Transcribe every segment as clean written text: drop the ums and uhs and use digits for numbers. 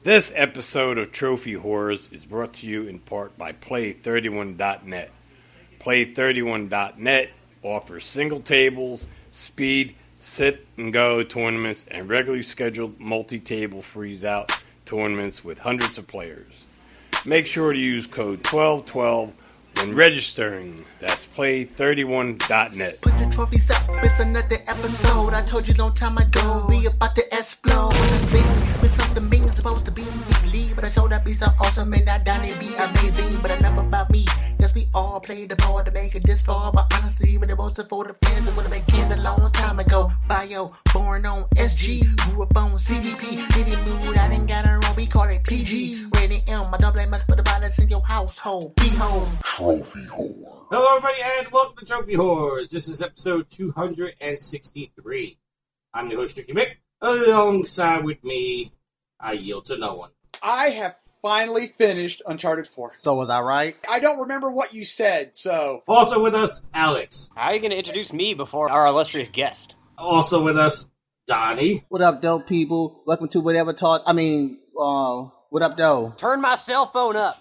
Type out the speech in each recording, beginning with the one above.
This episode of Trophy Horrors is brought to you in part by Play31.net. Play31.net offers single tables, speed, sit and go tournaments, and regularly scheduled multi-table freeze-out tournaments with hundreds of players. Make sure to use code 1212 when registering. That's Play31.net. Put the trophies up, it's another episode. I told you long time ago, we about to explode. The scene with something mean supposed to be weekly, but I showed up be so awesome and I done it be amazing. But enough about me, yes we all played the part to make it this far. But honestly, when it was for the fans, it would have been canned a long time ago. Bio, born on SG, grew up on CDP, didn't move, I didn't got it wrong, we call it PG. Rated M, my double A must put the violence in your household. Behold. Trophy Whore. Hello, everybody, and welcome to Trophy Whores. This is episode 263. I'm your host, Tricky Mick. Alongside with me, I yield to no one. I have finally finished Uncharted 4. So was I right? I don't remember what you said, so... Also with us, Alex. How are you going to introduce me before our illustrious guest? Also with us, Donnie. What up, dope people? Welcome to Whatever Talk. What up, dope? Turn my cell phone up.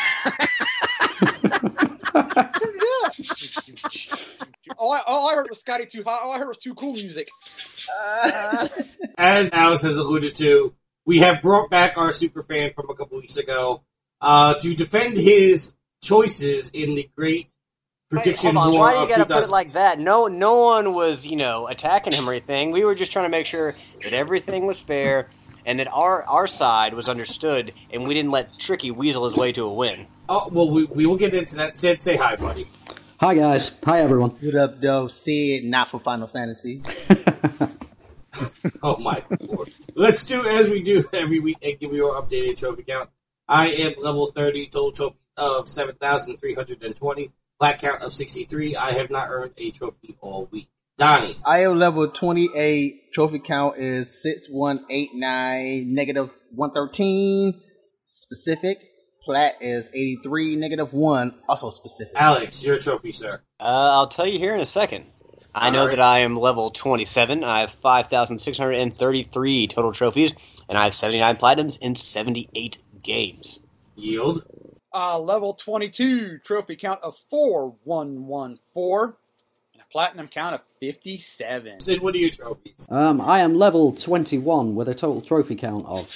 all I heard was Scotty Too Hot. All I heard was Too Cool music. As Alex has alluded to, we have brought back our superfan from a couple weeks ago to defend his choices in the great prediction Hold on, war why do you of got to 2000. put it like that? No one was, attacking him or anything. We were just trying to make sure that everything was fair and that our side was understood and we didn't let Tricky weasel his way to a win. Oh, well, we will get into that. Sid, say hi, buddy. Hi, guys. Hi, everyone. What up, dope? Sid, not from Final Fantasy. Oh my lord. Let's do as we do every week and give you our updated trophy count. I am level 30, total trophy of 7,320, plat count of 63. I have not earned a trophy all week. Donnie. I am level 28. Trophy count is 6189, negative 113. Specific. Plat is 83, negative 1, also specific. Alex, your trophy, sir. I'll tell you here in a second. I know that I am level 27. I have 5,633 total trophies, and I have 79 platinums in 78 games. Yield. Level 22, trophy count of 4114, and a platinum count of 57. Sid, what are your trophies? I am level 21 with a total trophy count of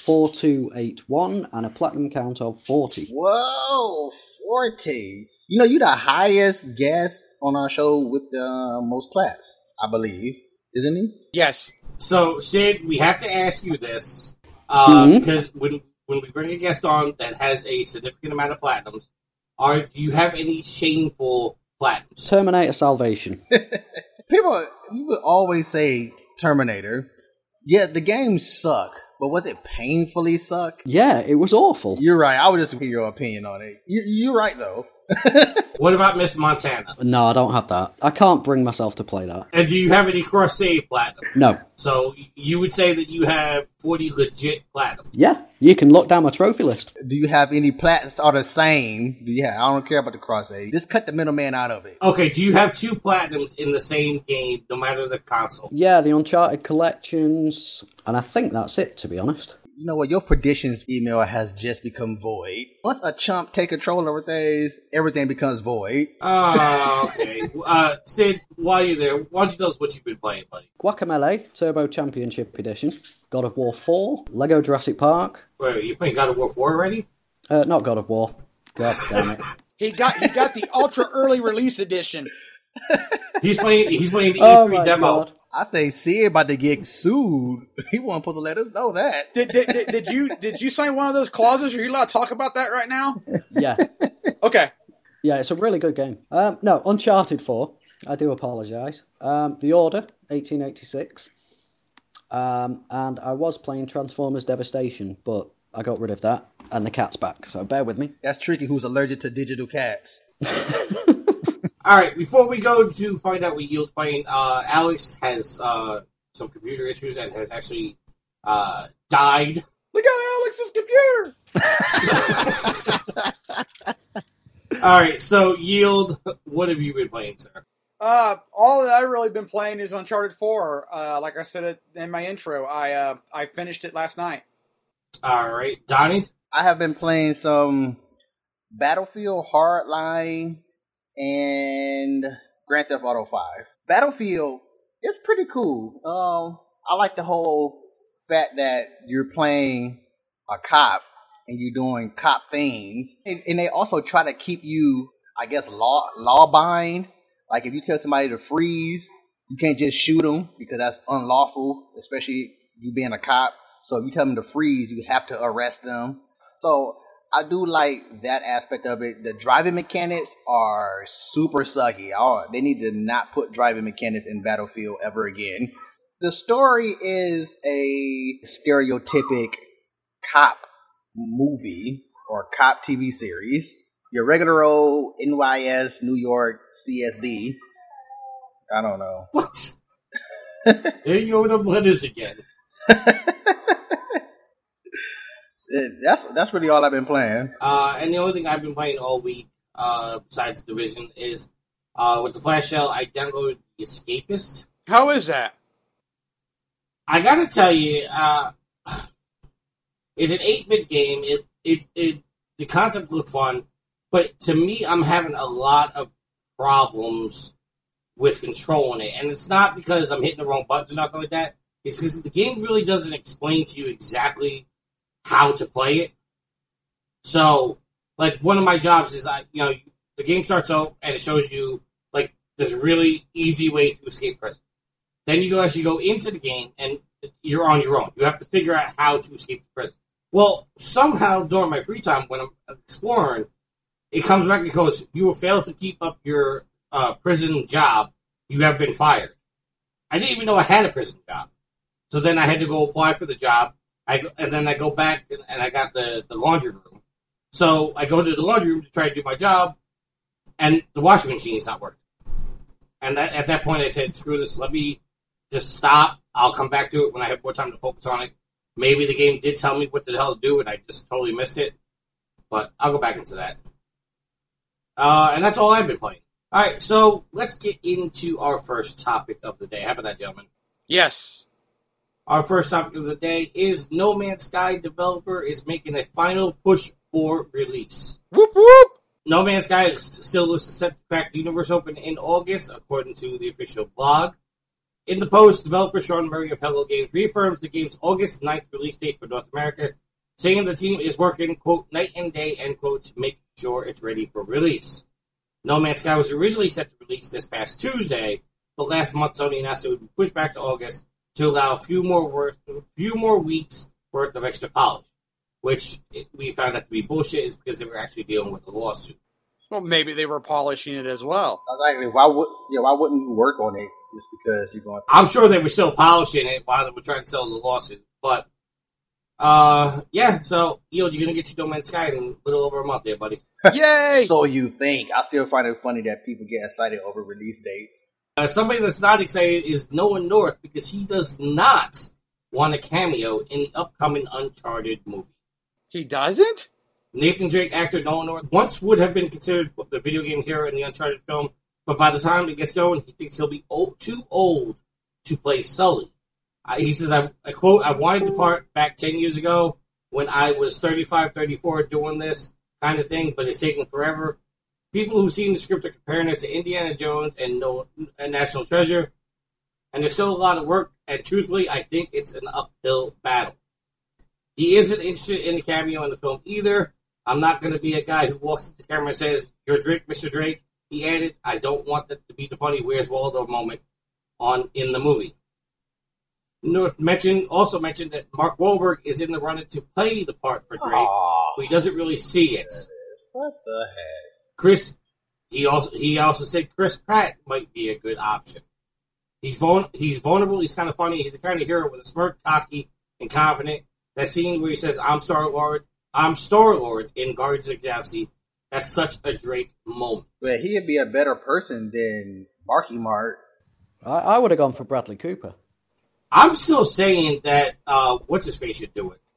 4281 and a platinum count of 40. Whoa, 40. You know, you're the highest guest on our show with the most plats, I believe. Isn't he? Yes. So, Sid, we have to ask you this, because when we bring a guest on that has a significant amount of platinums, do you have any shameful platinums? Terminator Salvation. People always say Terminator. Yeah, the games suck, but was it painfully suck? Yeah, it was awful. You're right. I would just hear your opinion on it. You're right, though. What about Miss Montana? No, I don't have that. I can't bring myself to play that. And do you have any cross-save platinum? No. So you would say that you have 40 legit platinum. Yeah, you can look down my trophy list. Do you have any plats are the same? Yeah, I don't care about the cross save. Just cut the middleman out of it. Okay, do you have 2 platinums in the same game, no matter the console? Yeah, the Uncharted collections, and I think that's it, to be honest. You know what? Your predictions email has just become void. Once a chump take control over things, everything becomes void. Oh, okay. Sid, while you're there, why don't you tell us what you've been playing, buddy? Guacamelee, Turbo Championship Edition, God of War 4, Lego Jurassic Park. Wait, you playing God of War 4 already? Not God of War. God damn it. He got the ultra early release edition. He's playing the E3 Oh my demo. God. I think Sid about to get sued. He wasn't supposed to let us know that. Did you sign one of those clauses? Are you allowed to talk about that right now? Yeah. Okay. Yeah, it's a really good game. No, Uncharted 4. I do apologise. The Order, 1886. And I was playing Transformers Devastation, but I got rid of that. And the cat's back, so bear with me. That's Tricky, who's allergic to digital cats. Alright, before we go to find out what Yield's playing, Alex has some computer issues and has actually died. Look at Alex's computer! Alright, so Yield, what have you been playing, sir? All that I've really been playing is Uncharted 4. Like I said in my intro, I finished it last night. All right, Donnie. I have been playing some Battlefield Hardline and Grand Theft Auto 5. Battlefield is pretty cool. I like the whole fact that you're playing a cop and you're doing cop things. And they also try to keep you, I guess, law-bind. Like if you tell somebody to freeze, you can't just shoot them because that's unlawful, especially you being a cop. So if you tell them to freeze, you have to arrest them. So I do like that aspect of it. The driving mechanics are super sucky. They need to not put driving mechanics in Battlefield ever again. The story is a stereotypic cop movie or cop TV series. Your regular old NYS New York CSD. I don't know. What? There you go with the letters again. That's really all I've been playing. And the only thing I've been playing all week, besides Division, is with the Flash Shell, I downloaded The Escapist. How is that? I gotta tell you, it's an 8-bit game. The concept looked fun, but to me, I'm having a lot of problems with controlling it. And it's not because I'm hitting the wrong buttons or nothing like that. It's because the game really doesn't explain to you exactly how to play it. So, like, one of my jobs is, the game starts out and it shows you, like, this really easy way to escape prison. Then you actually go into the game and you're on your own. You have to figure out how to escape the prison. Well, somehow during my free time when I'm exploring, it comes back and goes, you will fail to keep up your prison job. You have been fired. I didn't even know I had a prison job. So then I had to go apply for the job. And then I go back and I got the laundry room. So I go to the laundry room to try to do my job, and the washing machine is not working. And at that point I said, screw this, let me just stop. I'll come back to it when I have more time to focus on it. Maybe the game did tell me what the hell to do, and I just totally missed it. But I'll go back into that. And that's all I've been playing. All right, so let's get into our first topic of the day. How about that, gentlemen? Yes. Our first topic of the day is No Man's Sky developer is making a final push for release. Whoop whoop! No Man's Sky still looks set to crack the universe open in August, according to the official blog. In the post, developer Sean Murray of Hello Games reaffirms the game's August 9th release date for North America, saying the team is working, quote, night and day, end quote, to make sure it's ready for release. No Man's Sky was originally set to release this past Tuesday, but last month Sony announced it would be pushed back to August to allow a few more weeks worth of extra polish, which we found out to be bullshit is because they were actually dealing with the lawsuit. Well, maybe they were polishing it as well. Exactly. Why wouldn't you work on it just because you're going? I'm sure they were still polishing it while they were trying to sell the lawsuit, but yeah. So you're gonna get your No Man's Sky in a little over a month, there, buddy. Yay! So you think? I still find it funny that people get excited over release dates. Somebody that's not excited is Noah North because he does not want a cameo in the upcoming Uncharted movie. He doesn't? Nathan Drake actor Noah North once would have been considered the video game hero in the Uncharted film, but by the time it gets going, he thinks he'll be too old to play Sully. He says, I quote, I wanted to part back 10 years ago when I was 35, 34 doing this kind of thing, but it's taking forever. People who've seen the script are comparing it to Indiana Jones and National Treasure, and there's still a lot of work, and truthfully, I think it's an uphill battle. He isn't interested in a cameo in the film either. I'm not going to be a guy who walks into the camera and says, "You're Drake, Mr. Drake." He added, I don't want that to be the funny Where's Waldo moment in the movie. Also mentioned that Mark Wahlberg is in the running to play the part for Drake, but he doesn't really see it. What the heck? He also said Chris Pratt might be a good option. He's vulnerable, he's kind of funny, he's the kind of hero with a smirk, cocky, and confident. That scene where he says, I'm Star-Lord in Guardians of the Galaxy, that's such a Drake moment. But he'd be a better person than Marky Mark. I would have gone for Bradley Cooper. I'm still saying that, what's-his-face should do it.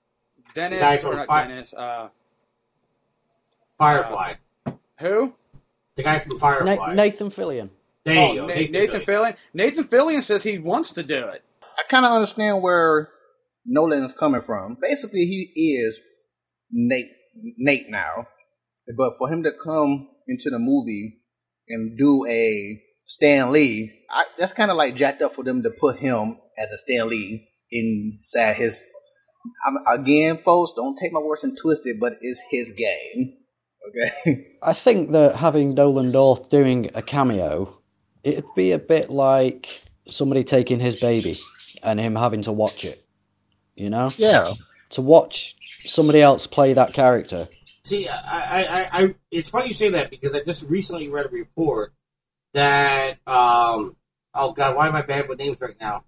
Firefly. Who? The guy from Firefly. Nathan Fillion. There you go. Nathan Fillion. Nathan Fillion says he wants to do it. I kind of understand where Nolan is coming from. Basically, he is Nate now. But for him to come into the movie and do a Stan Lee, that's kind of like jacked up for them to put him as a Stan Lee inside his. Again, folks, don't take my words and twist it, but it's his game. Okay. I think that having Nolan North doing a cameo, it'd be a bit like somebody taking his baby and him having to watch it. You know? Yeah. To watch somebody else play that character. See, I it's funny you say that because I just recently read a report that, oh God, why am I bad with names right now?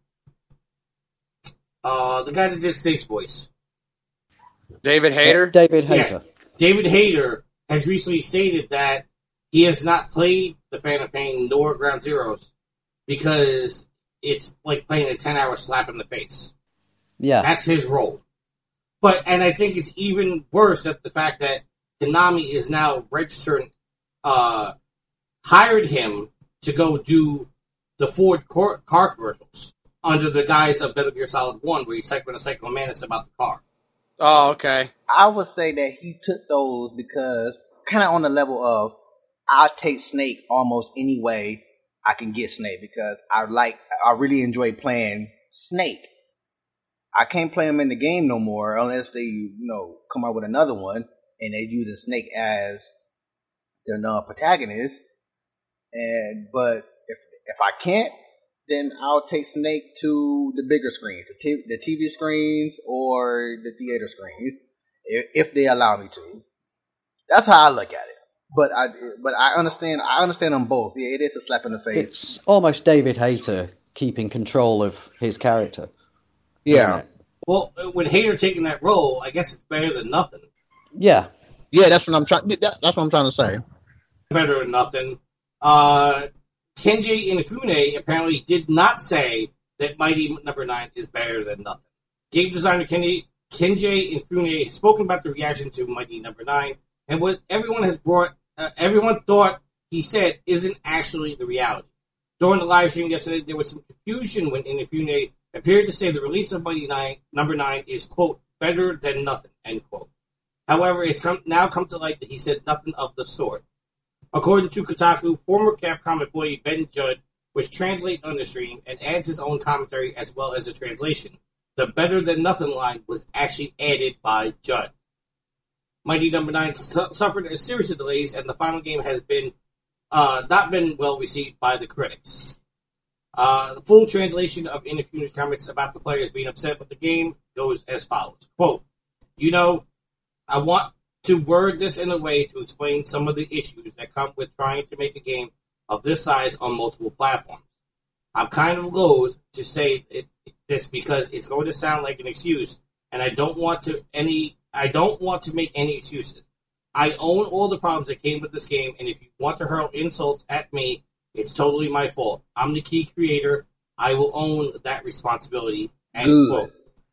The guy that did Snake's voice. David Hayter? David Hayter. Yeah. David Hayter has recently stated that he has not played The Phantom Pain nor Ground Zeroes because it's like playing a 10-hour slap in the face. Yeah. That's his role. And I think it's even worse at the fact that Konami is now registered, hired him to go do the Ford car commercials under the guise of Metal Gear Solid 1, where he's cycling a Psycho Mantis about the car. Oh, okay. I would say that he took those because, kind of on the level of, I'll take Snake almost any way I can get Snake because I really enjoy playing Snake. I can't play him in the game no more unless they, come out with another one and they're using Snake as the protagonist. But if I can't, then I'll take Snake to the bigger screens, the TV screens or the theater screens, if they allow me to. That's how I look at it. But I understand them both. Yeah, it is a slap in the face. It's almost David Hayter keeping control of his character. Yeah. Well, with Hayter taking that role, I guess it's better than nothing. Yeah. Yeah, that's what I'm trying. That's what I'm trying to say. Better than nothing. Kenji Inafune apparently did not say that Mighty Number 9 is better than nothing. Game designer Kenji Inafune has spoken about the reaction to Mighty Number 9, and what everyone thought he said isn't actually the reality. During the live stream yesterday, there was some confusion when Inafune appeared to say the release of Mighty Number 9 is, quote, better than nothing, end quote. However, it's now come to light that he said nothing of the sort. According to Kotaku, former Capcom employee Ben Judd was translating on the stream and adds his own commentary as well as a translation. The better than nothing line was actually added by Judd. Mighty Number 9 suffered a series of delays, and the final game has been not been well received by the critics. The full translation of Inafune's comments about the players being upset with the game goes as follows. Quote, I want to word this in a way to explain some of the issues that come with trying to make a game of this size on multiple platforms. I'm kind of loath to say this because it's going to sound like an excuse, and I don't want to make any excuses. I own all the problems that came with this game, and if you want to hurl insults at me, it's totally my fault. I'm the key creator. I will own that responsibility. End quote.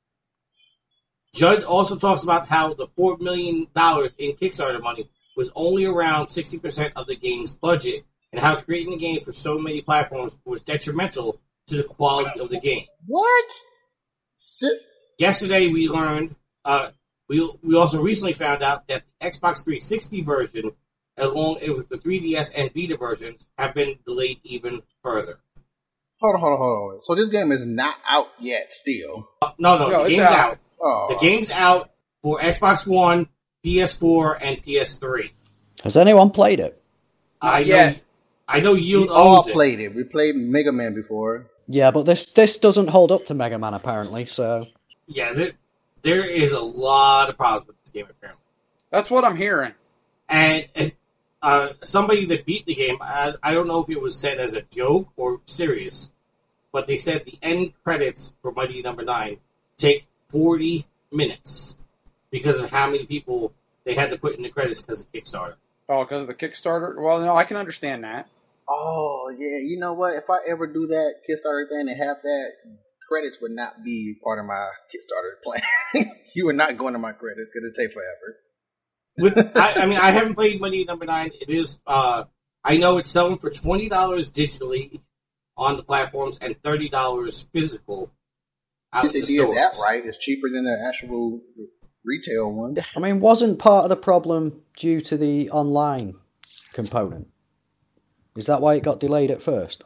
Judd also talks about how the $4 million in Kickstarter money was only around 60% of the game's budget, and how creating a game for so many platforms was detrimental to the quality of the game. What? Yesterday we learned, we also recently found out that the Xbox 360 version, along with the 3DS and Vita versions, have been delayed even further. Hold on. So this game is not out yet still? No, the game's out. Oh. The game's out for Xbox One, PS4, and PS3. Has anyone played it? I know Yield We all owns it. played it. We played Mega Man before. Yeah, but this doesn't hold up to Mega Man apparently, so... Yeah, there is a lot of problems with this game, apparently. That's what I'm hearing. And somebody that beat the game, I don't know if it was said as a joke or serious, but they said the end credits for Mighty Number 9 take 40 minutes because of how many people they had to put in the credits because of Kickstarter. Oh, because of the Kickstarter? Well, no, I can understand that. Oh, yeah. You know what? If I ever do that Kickstarter thing and have that, credits would not be part of my Kickstarter plan. You are not going to my credits because it takes forever. I haven't played Mighty Number 9. It is, I know it's selling for $20 digitally on the platforms and $30 physical. If out they in the did stores. that right, it's cheaper than the actual retail one. I mean, wasn't part of the problem due to the online component? Is that why it got delayed at first?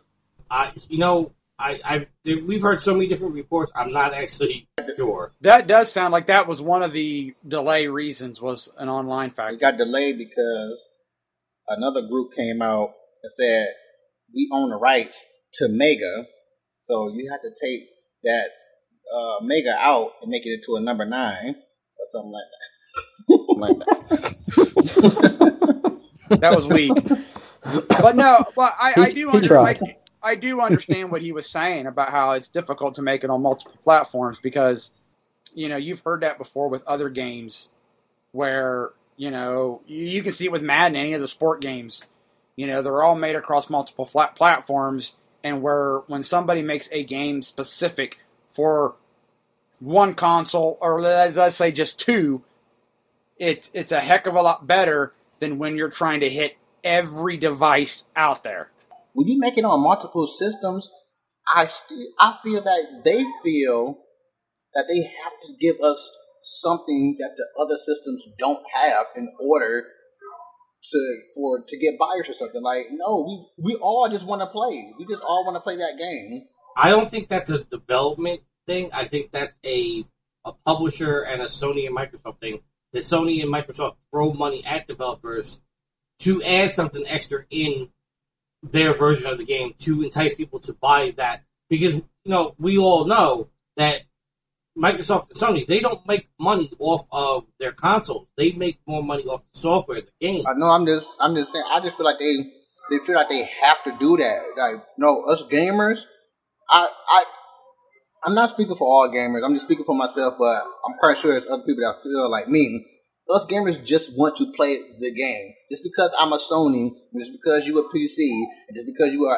We've heard so many different reports. I'm not actually sure. That does sound like that was one of the delay reasons, was an online It factor. got delayed because another group came out and said, we own the rights to Mega, so you have to take that Mega out and make it into a number 9 or something like that. That was weak. But no, but I do understand what he was saying about how it's difficult to make it on multiple platforms because, you've heard that before with other games where, you can see it with Madden, any of the sport games. They're all made across multiple platforms, and when somebody makes a game specific for one console, or let's say just 2, it's a heck of a lot better than when you're trying to hit every device out there. When you make it on multiple systems, I feel that they feel that they have to give us something that the other systems don't have in order to get buyers or something. Like, no, we all just want to play. We just all want to play that game. I don't think that's a development thing. I think that's a publisher and a Sony and Microsoft thing. That Sony and Microsoft throw money at developers to add something extra in their version of the game to entice people to buy that. Because, we all know that Microsoft and Sony, they don't make money off of their consoles. They make more money off the software, the game. I know. I'm just saying. I just feel like they feel like they have to do that. Like, no, us gamers. I'm not speaking for all gamers. I'm just speaking for myself. But I'm quite sure there's other people that feel like me. Us gamers just want to play the game. Just because I'm a Sony, just because you a PC, and just because you are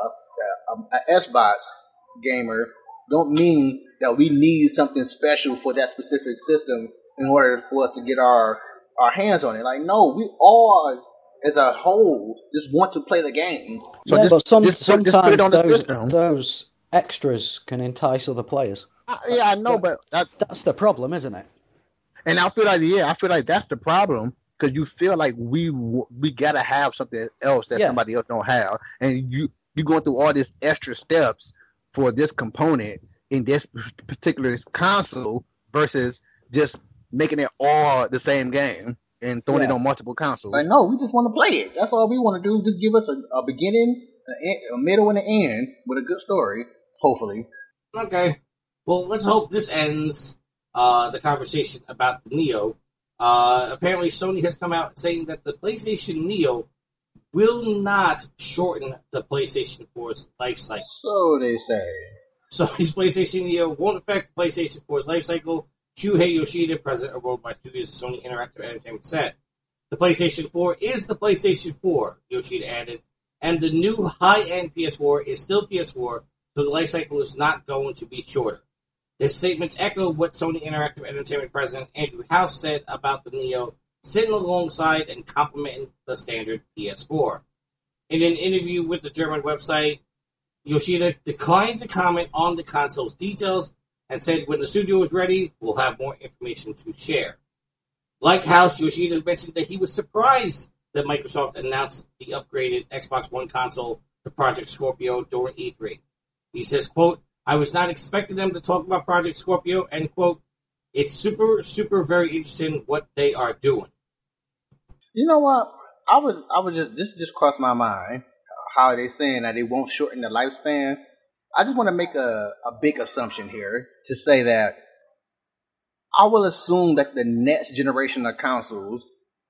an Xbox gamer, don't mean that we need something special for that specific system in order for us to get our hands on it. Like, no, we all, as a whole, just want to play the game. So yeah, but just put it sometimes on the system. those extras can entice other players. Yeah, I know, but That's the problem, isn't it? and I feel like that's the problem because you feel like we gotta have something else that somebody else don't have, and you going through all these extra steps for this component in this particular console versus just making it all the same game and throwing it on multiple consoles. Like, no, we just want to play it. That's all we want to do. Just give us a beginning, a middle, and an end with a good story, hopefully. Okay. Well, let's hope this ends the conversation about the Neo. Apparently, Sony has come out saying that the PlayStation Neo will not shorten the PlayStation 4's life cycle. So they say. Sony's PlayStation Neo won't affect the PlayStation 4's life cycle. Shuhei Yoshida, president of Worldwide Studios of Sony Interactive Entertainment, said. The PlayStation 4 is the PlayStation 4, Yoshida added, and the new high-end PS4 is still PS4, so the life cycle is not going to be shorter. His statements echo what Sony Interactive Entertainment president Andrew House said about the Neo, sitting alongside and complementing the standard PS4. In an interview with the German website, Yoshida declined to comment on the console's details and said when the studio is ready, we'll have more information to share. Like House, Yoshida mentioned that he was surprised that Microsoft announced the upgraded Xbox One console, the Project Scorpio, during E3. He says, quote, I was not expecting them to talk about Project Scorpio, end quote. It's super, super very interesting what they are doing. You know what? I would just crossed my mind how they saying that they won't shorten the lifespan. I just want to make a big assumption here to say that I will assume that the next generation of consoles,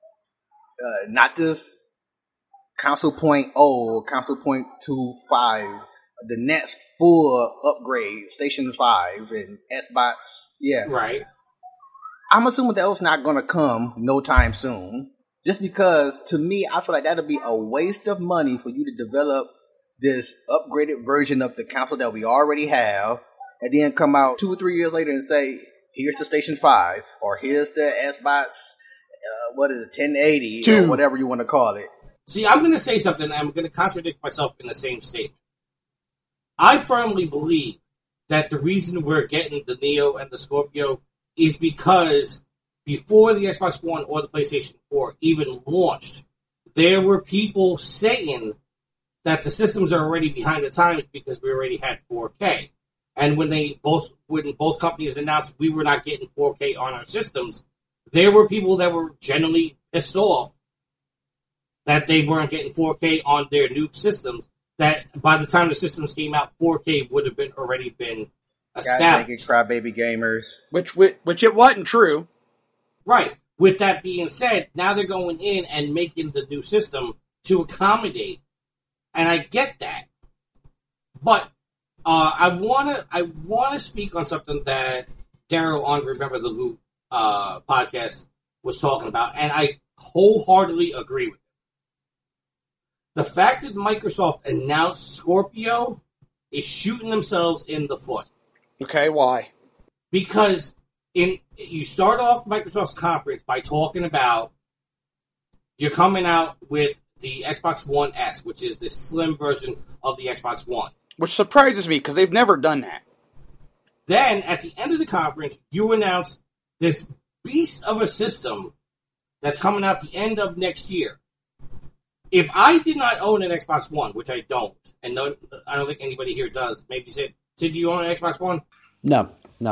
not this console .0, console .25, the next full upgrade, Station 5 and Xbox, Right. I'm assuming that was not going to come no time soon. Just because, to me, I feel like that'll be a waste of money for you to develop this upgraded version of the console that we already have, and then come out 2 or 3 years later and say, here's the Station 5, or here's the Xbox, 1080, or whatever you want to call it. See, I'm going to say something, and I'm going to contradict myself in the same statement. I firmly believe that the reason we're getting the Neo and the Scorpio is because before the Xbox One or the PlayStation 4 even launched, there were people saying that the systems are already behind the times because we already had 4K. And when both companies announced we were not getting 4K on our systems, there were people that were generally pissed off that they weren't getting 4K on their new systems, that by the time the systems came out, 4K would have already been established. Crybaby gamers. Which it wasn't true. Right. With that being said, now they're going in and making the new system to accommodate. And I get that. But I wanna speak on something that Daryl on Remember the Loop podcast was talking about, and I wholeheartedly agree with it. The fact that Microsoft announced Scorpio is shooting themselves in the foot. Okay, why? Because you start off Microsoft's conference by talking about you're coming out with the Xbox One S, which is the slim version of the Xbox One. Which surprises me, because they've never done that. Then, at the end of the conference, you announce this beast of a system that's coming out the end of next year. If I did not own an Xbox One, which I don't, and no, I don't think anybody here does, maybe Sid, do you own an Xbox One? No.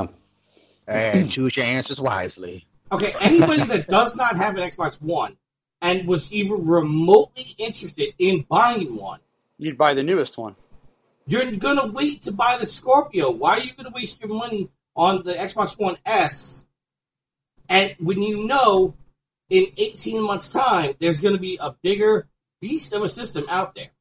And choose your answers wisely. Okay, anybody that does not have an Xbox One and was even remotely interested in buying one, you'd buy the newest one. You're going to wait to buy the Scorpio. Why are you going to waste your money on the Xbox One S? And when you know in 18 months' time, there's going to be a bigger beast of a system out there.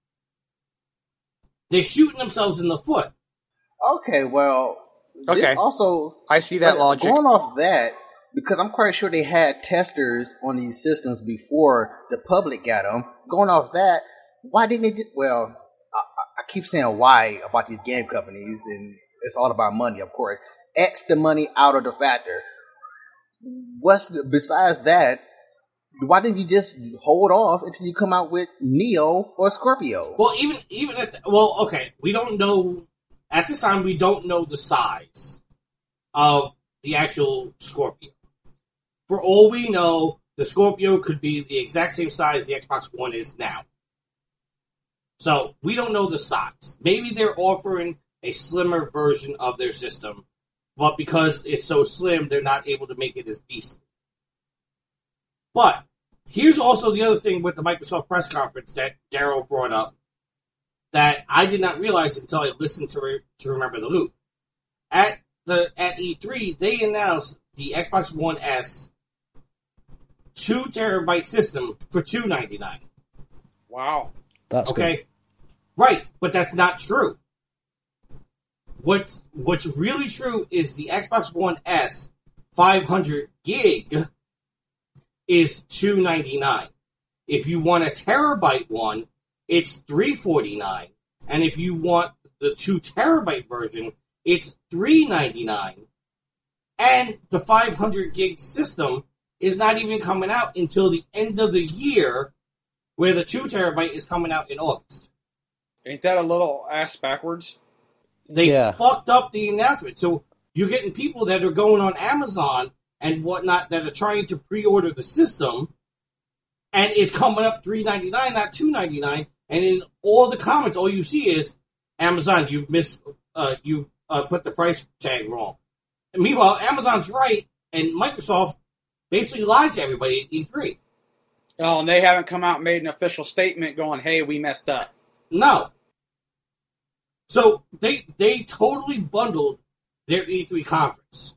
They're shooting themselves in the foot. Okay, well, okay. Also, I see that logic. Going off that, because I'm quite sure they had testers on these systems before the public got them. Going off that, why didn't they I keep saying why about these game companies, and it's all about money, of course. X the money out of the factor. Besides that, why didn't you just hold off until you come out with Neo or Scorpio? Well, even okay, we don't know at this time. We don't know the size of the actual Scorpio. For all we know, the Scorpio could be the exact same size the Xbox One is now. So we don't know the size. Maybe they're offering a slimmer version of their system, but because it's so slim, they're not able to make it as beastly. But here's also the other thing with the Microsoft press conference that Daryl brought up that I did not realize until I listened to Remember the Loop. At E3, they announced the Xbox One S 2 terabyte system for $299. Wow. That's okay. Good. Right, but that's not true. What's really true is the Xbox One S 500 gig is $299. If you want a terabyte one, it's $349, and if you want the 2 terabyte version, it's $399. And the 500 gig system is not even coming out until the end of the year, where the 2 terabyte is coming out in August. Ain't that a little ass backwards? They fucked up the announcement. So you're getting people that are going on Amazon and whatnot that are trying to pre-order the system, and it's coming up $399, not $299. And in all the comments, all you see is Amazon, you put the price tag wrong. And meanwhile, Amazon's right, and Microsoft basically lied to everybody at E3. Oh, and they haven't come out and made an official statement going, "Hey, we messed up." No. So they totally bundled their E3 conference.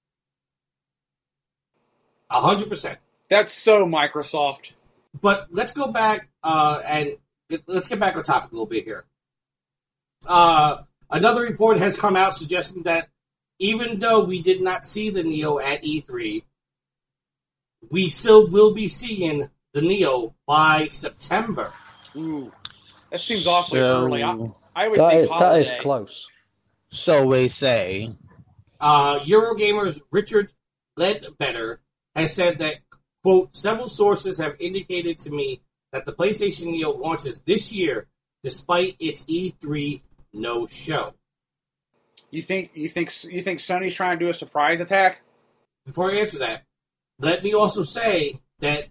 100%. That's so Microsoft. But let's go back and let's get back on topic a little bit here. Another report has come out suggesting that even though we did not see the Neo at E3, we still will be seeing the Neo by September. Ooh, that seems awfully early. I would think holiday. That is close. So we say. Eurogamer's Richard Ledbetter has said that, quote, several sources have indicated to me that the PlayStation Neo launches this year despite its E3 no-show. You think Sony's trying to do a surprise attack? Before I answer that, let me also say that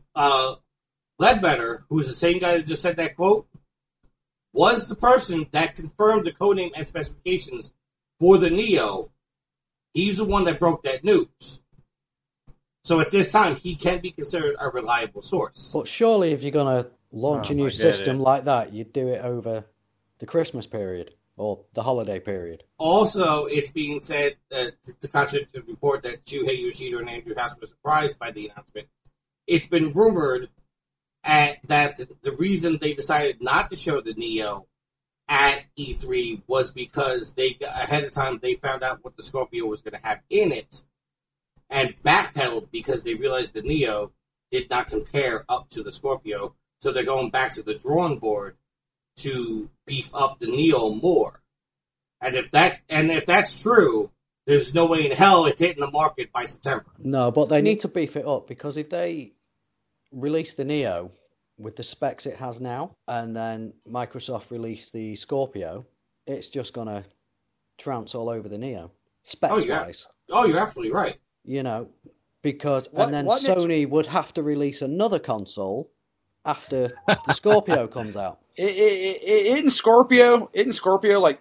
Ledbetter, who is the same guy that just said that quote, was the person that confirmed the codename and specifications for the Neo. He's the one that broke that news. So at this time, he can be considered a reliable source. But surely if you're going to launch a new system like that, you'd do it over the Christmas period or the holiday period. Also, it's being said that to contradict the report that Shuhei Yoshida and Andrew House were surprised by the announcement. It's been rumored that the reason they decided not to show the Neo at E3 was because ahead of time they found out what the Scorpio was going to have in it and backpedaled because they realized the Neo did not compare up to the Scorpio. So they're going back to the drawing board to beef up the Neo more. And if that's true, there's no way in hell it's hitting the market by September. No, but they need to beef it up because if they release the Neo with the specs it has now, and then Microsoft release the Scorpio, it's just going to trounce all over the Neo, specs-wise. Oh, you're absolutely right. You know, because Sony would have to release another console after the Scorpio comes out. Isn't Scorpio like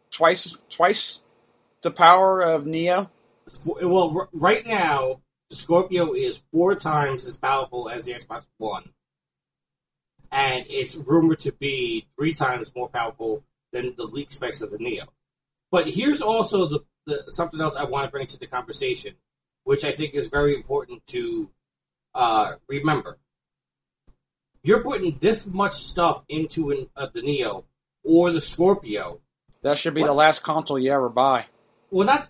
twice the power of Neo? Well, right now, the Scorpio is 4 times as powerful as the Xbox One. And it's rumored to be 3 times more powerful than the leak specs of the Neo. But here's also the something else I want to bring to the conversation, which I think is very important to remember. You're putting this much stuff into the Neo or the Scorpio. That should be the last console you ever buy. But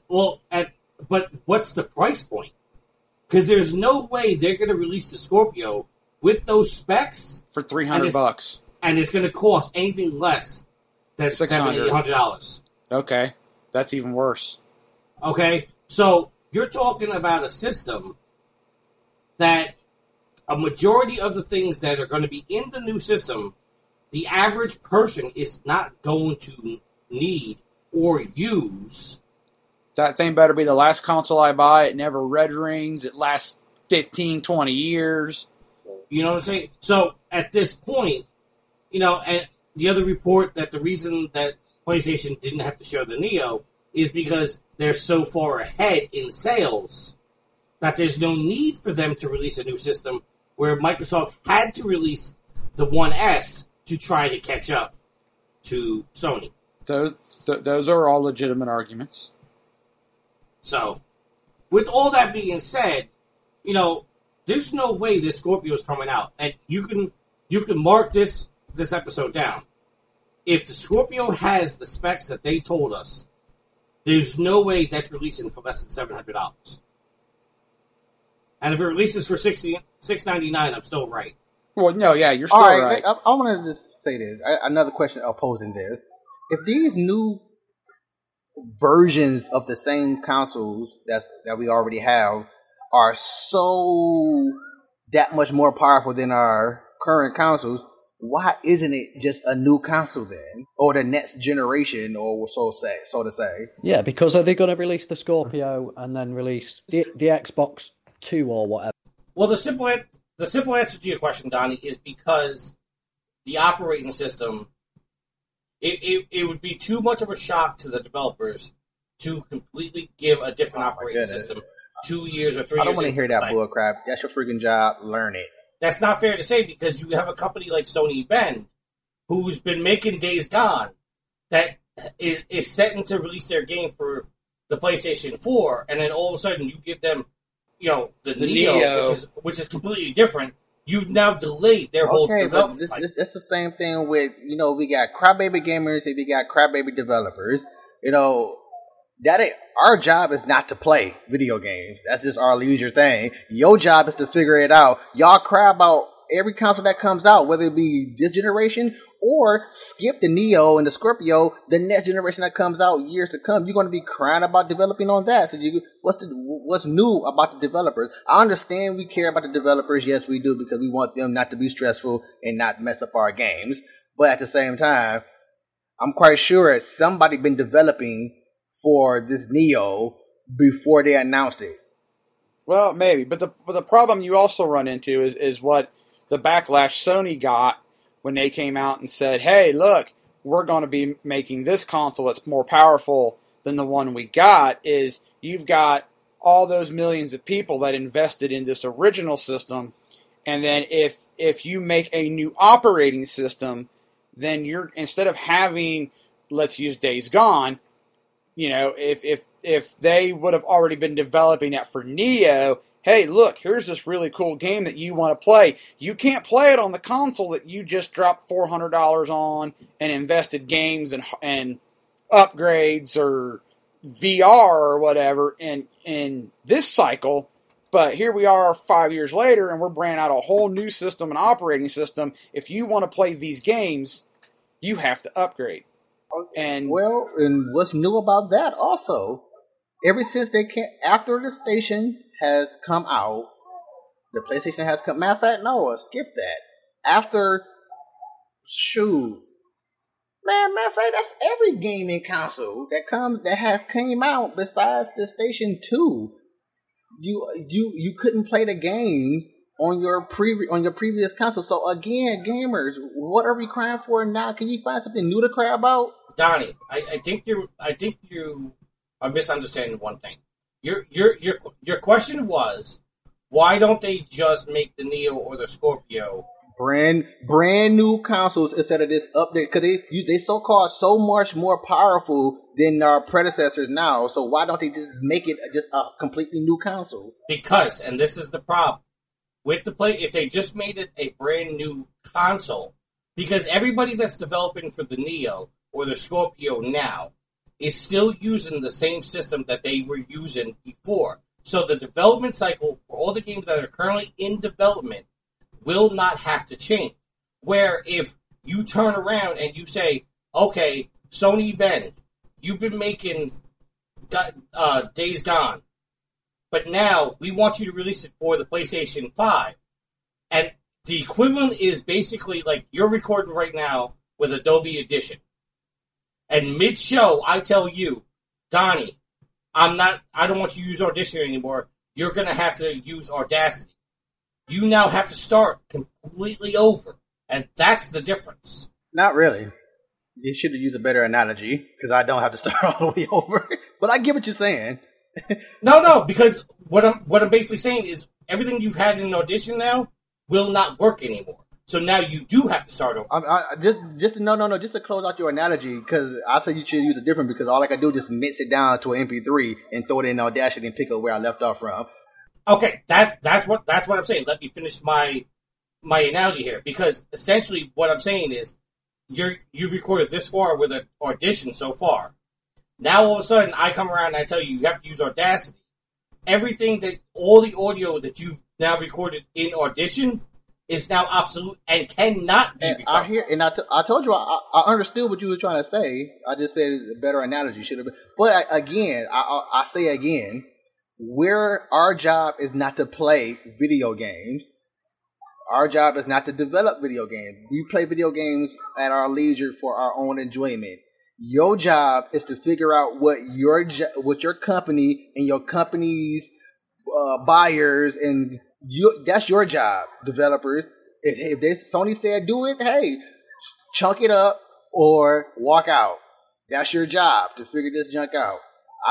what's the price point? Because there's no way they're going to release the Scorpio with those specs for $300, and it's going to cost anything less than $700-$800. Okay, that's even worse. Okay, so you're talking about a system that a majority of the things that are going to be in the new system, the average person is not going to need or use. That thing better be the last console I buy. It never red rings. It lasts 15, 20 years. You know what I'm saying? So at this point, and the other report that the reason that PlayStation didn't have to show the Neo is because they're so far ahead in sales that there's no need for them to release a new system, where Microsoft had to release the One S to try to catch up to Sony. Those are all legitimate arguments. So, with all that being said, there's no way this Scorpio is coming out, and you can mark this episode down. If the Scorpio has the specs that they told us, there's no way that's releasing for less than $700. And if it releases for $699, I'm still right. Well, no, yeah, you're still right. I want to just say this. Another question opposing this: if these new versions of the same consoles that we already have are so that much more powerful than our current consoles, why isn't it just a new console then, or the next generation, or so to say? Yeah, because are they going to release the Scorpio and then release the Xbox 2 or whatever? Well, the simple answer to your question, Donnie, is because the operating system, it would be too much of a shock to the developers to completely give a different operating system 2 years or 3 years. I don't want to hear that bullcrap. That's your freaking job. Learn it. That's not fair to say, because you have a company like Sony Bend, who's been making Days Gone, that is setting to release their game for the PlayStation 4, and then all of a sudden you give them, the Neo. Which is completely different. You've now delayed their whole development. Okay, but that's the same thing with, we got crybaby gamers and we got crybaby developers. That ain't, our job is not to play video games. That's just our leisure thing. Your job is to figure it out. Y'all cry about every console that comes out, whether it be this generation or skip the Neo and the Scorpio, the next generation that comes out years to come. You're going to be crying about developing on that. So what's new about the developers? I understand we care about the developers. Yes, we do, because we want them not to be stressful and not mess up our games. But at the same time, I'm quite sure somebody been developing for this Neo before they announced it. Well, maybe, but the problem you also run into is what the backlash Sony got when they came out and said, "Hey, look, we're going to be making this console that's more powerful than the one we got." Is you've got all those millions of people that invested in this original system, and then if you make a new operating system, then you're, instead of having, let's use Days Gone, you know, if they would have already been developing that for Neo, hey, look, here's this really cool game that you want to play. You can't play it on the console that you just dropped $400 on and invested games and upgrades or VR or whatever in this cycle. But here we are 5 years later, and we're bringing out a whole new system and operating system. If you want to play these games, you have to upgrade. And what's new about that also? Ever since after the station has come out, the PlayStation has come. Matter of fact, no, skip that. After, matter of fact, that's every gaming console that came out besides the Station 2. You couldn't play the games on your previous console. So again, gamers, what are we crying for now? Can you find something new to cry about? Donnie, I think you are misunderstanding one thing. Your question was, why don't they just make the Neo or the Scorpio brand new consoles instead of this update? Because they so-called so much more powerful than our predecessors now. So why don't they just make it just a completely new console? Because, and this is the problem with the if they just made it a brand new console, because everybody that's developing for the Neo or the Scorpio now is still using the same system that they were using before. So the development cycle for all the games that are currently in development will not have to change. Where if you turn around and you say, okay, Sony Bend, you've been making Days Gone, but now we want you to release it for the PlayStation 5. And the equivalent is basically like you're recording right now with Adobe Audition. And mid-show, I tell you, Donnie, I don't want you to use Audition anymore. You're going to have to use Audacity. You now have to start completely over. And that's the difference. Not really. You should have used a better analogy, because I don't have to start all the way over. But I get what you're saying. No, because what I'm basically saying is everything you've had in Audition now will not work anymore. So now you do have to start over. Just to close out your analogy, because I said you should use it different, because all I can do is just mix it down to an MP3 and throw it in Audacity and pick up where I left off from. Okay, that's what I'm saying. Let me finish my analogy here, because essentially what I'm saying is you've recorded this far with an Audition so far. Now all of a sudden I come around and I tell you have to use Audacity. All the audio that you've now recorded in Audition is now obsolete and cannot be recovered. I told you I understood what you were trying to say. I just said a better analogy should have been. But again, I say again, our job is not to play video games. Our job is not to develop video games. We play video games at our leisure for our own enjoyment. Your job is to figure out what your company and your company's buyers and that's your job, developers. If Sony said do it, hey, chunk it up or walk out. That's your job to figure this junk out.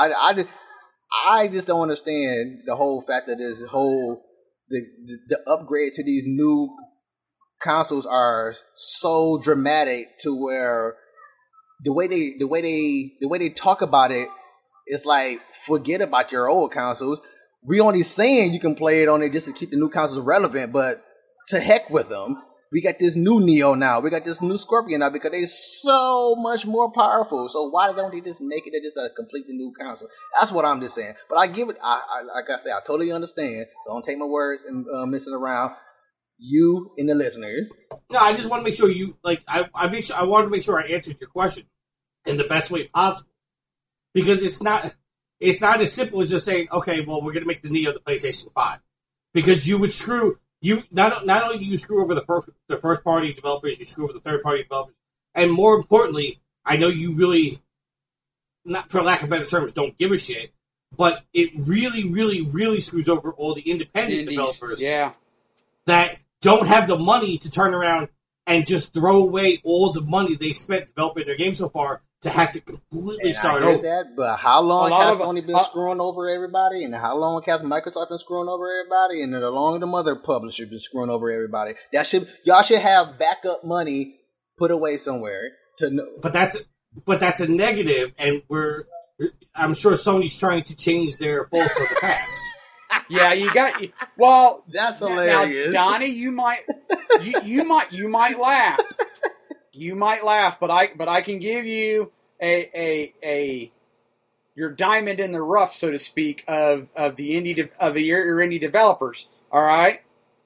I just don't understand the whole fact that the upgrade to these new consoles are so dramatic to where the way they talk about it is like, forget about your old consoles. We only saying you can play it on it just to keep the new consoles relevant, but to heck with them. We got this new Neo now. We got this new Scorpion now because they're so much more powerful. So why don't they just make it just a completely new console? That's what I'm just saying. But I give it, like I said, I totally understand. So don't take my words and messing around. You and the listeners. No, I just want to make sure you, like, I wanted to make sure I answered your question in the best way possible. Because it's not as simple as just saying, okay, well, we're going to make the Neo the PlayStation 5. Because you would not only do you screw over the first party developers, you screw over the third party developers, and more importantly, I know you really not for lack of better terms, don't give a shit. But it really, really, really screws over all the independent developers that don't have the money to turn around and just throw away all the money they spent developing their game so far to have to completely start over. That, but how long has Sony been screwing over everybody? And how long has Microsoft been screwing over everybody? And how long the mother publisher been screwing over everybody? Y'all should have backup money put away somewhere to know. But that's a negative, and I'm sure Sony's trying to change their faults of the past. Yeah, you got. Well, that's hilarious. Now, Donnie, you might laugh. You might laugh, but I can give you a your diamond in the rough, so to speak, of your indie developers. All right,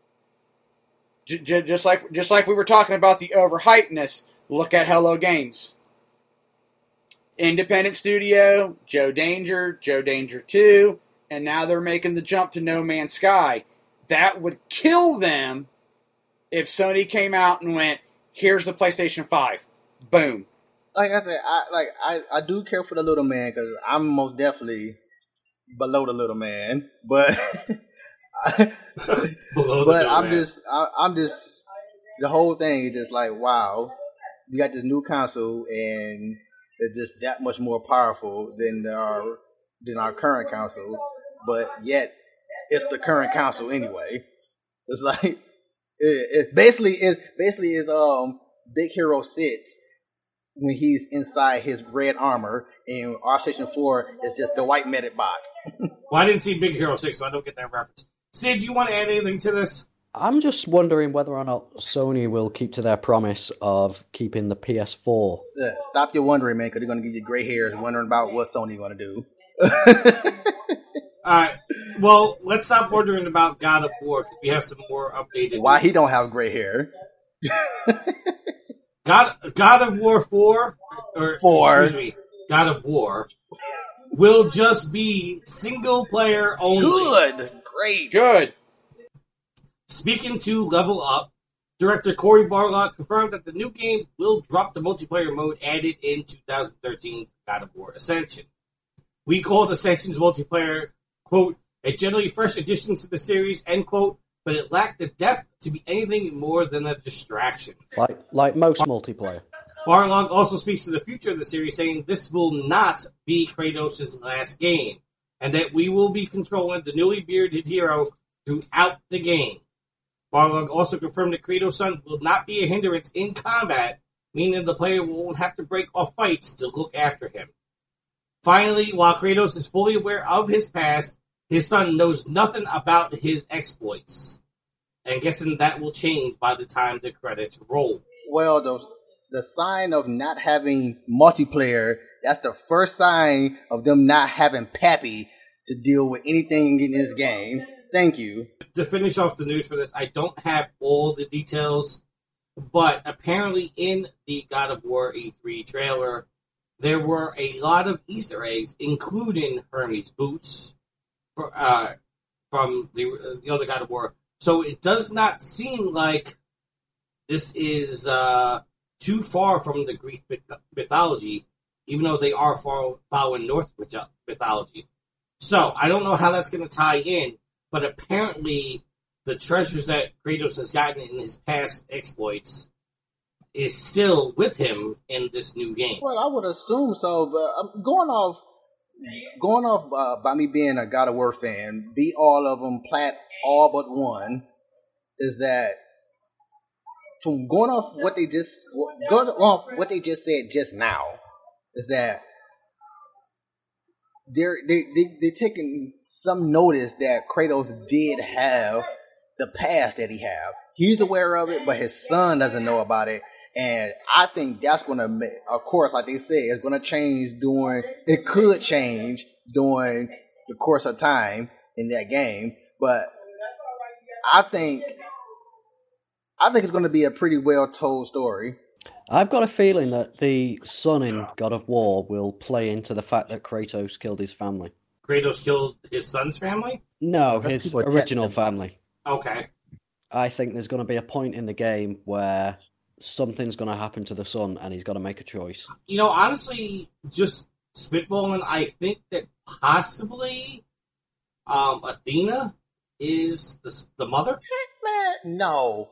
just like we were talking about the overhypedness. Look at Hello Games. Independent studio, Joe Danger 2, and now they're making the jump to No Man's Sky. That would kill them if Sony came out and went, here's the PlayStation 5. Boom. Like I said, I do care for the little man because I'm most definitely below the little man, but I'm just the whole thing is just like, wow, you got this new console and it's just that much more powerful than our current console, but yet it's the current console anyway. It's like it basically is Big Hero 6 when he's inside his red armor, and ArtStation 4 is just the white medic bot. Well, I didn't see Big Hero 6, so I don't get that reference. Sid, do you want to add anything to this? I'm just wondering whether or not Sony will keep to their promise of keeping the PS4. Yeah, stop your wondering, man, because they're going to give you gray hairs wondering about what Sony's going to do. All right. Well, let's stop wondering about God of War because we have some more updated. Why he don't have gray hair? God of War 4, excuse me, God of War will just be single player only. Good, great, good. Speaking to Level Up, director Cory Barlog confirmed that the new game will drop the multiplayer mode added in 2013's God of War Ascension. We called Ascension's multiplayer, quote, a generally fresh addition to the series, end quote, but it lacked the depth to be anything more than a distraction. Like most multiplayer. Barlog also speaks to the future of the series, saying this will not be Kratos' last game, and that we will be controlling the newly bearded hero throughout the game. Barlog also confirmed that Kratos' son will not be a hindrance in combat, meaning the player won't have to break off fights to look after him. Finally, while Kratos is fully aware of his past, his son knows nothing about his exploits. And guessing that will change by the time the credits roll. Well, the sign of not having multiplayer, that's the first sign of them not having Pappy to deal with anything in this game. Thank you. To finish off the news for this, I don't have all the details, but apparently in the God of War E3 trailer, there were a lot of Easter eggs, including Hermes' boots from the other God of War. So it does not seem like this is too far from the Greek mythology, even though they are following Norse mythology. So I don't know how that's going to tie in, but apparently the treasures that Kratos has gotten in his past exploits is still with him in this new game. Well, I would assume so, but going off by me being a God of War fan, beat all of them, plat all but one, is that from going off what they just said just now, is that they're taking some notice that Kratos did have the past that he have. He's aware of it, but his son doesn't know about it. And I think that's going to make, of course, like they say, it's going to change it could change during the course of time in that game. But I think it's going to be a pretty well told story. I've got a feeling that the son in God of War will play into the fact that Kratos killed his family. Kratos killed his son's family? No, his original family. Okay. I think there's going to be a point in the game where something's going to happen to the son and he's got to make a choice. You know, honestly, just spitballing, I think that possibly Athena is the mother. Man, no.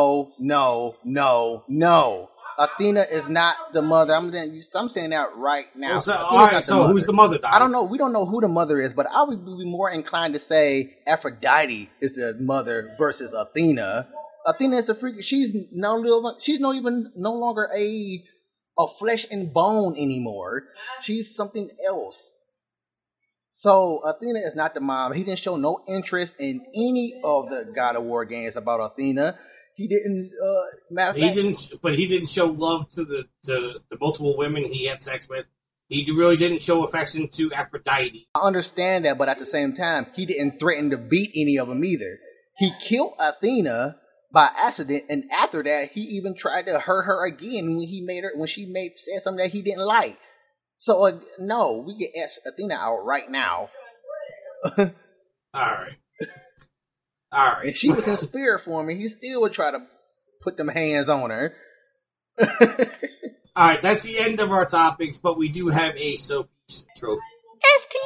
Athena is not the mother. I'm saying that right now. So who's the mother, Donnie? I don't know. We don't know who the mother is, but I would be more inclined to say Aphrodite is the mother versus Athena. Athena is a freak. She's no longer a flesh and bone anymore. She's something else. So Athena is not the mom. He didn't show no interest in any of the God of War games about Athena. He didn't. He didn't show love to the multiple women he had sex with. He really didn't show affection to Aphrodite. I understand that, but at the same time, he didn't threaten to beat any of them either. He killed Athena by accident, and after that, he even tried to hurt her again when she said something that he didn't like. So no, we can ask Athena out right now. All right. If she was in spirit form, he still would try to put them hands on her. All right, that's the end of our topics, but we do have a Sophie's trophy. ST.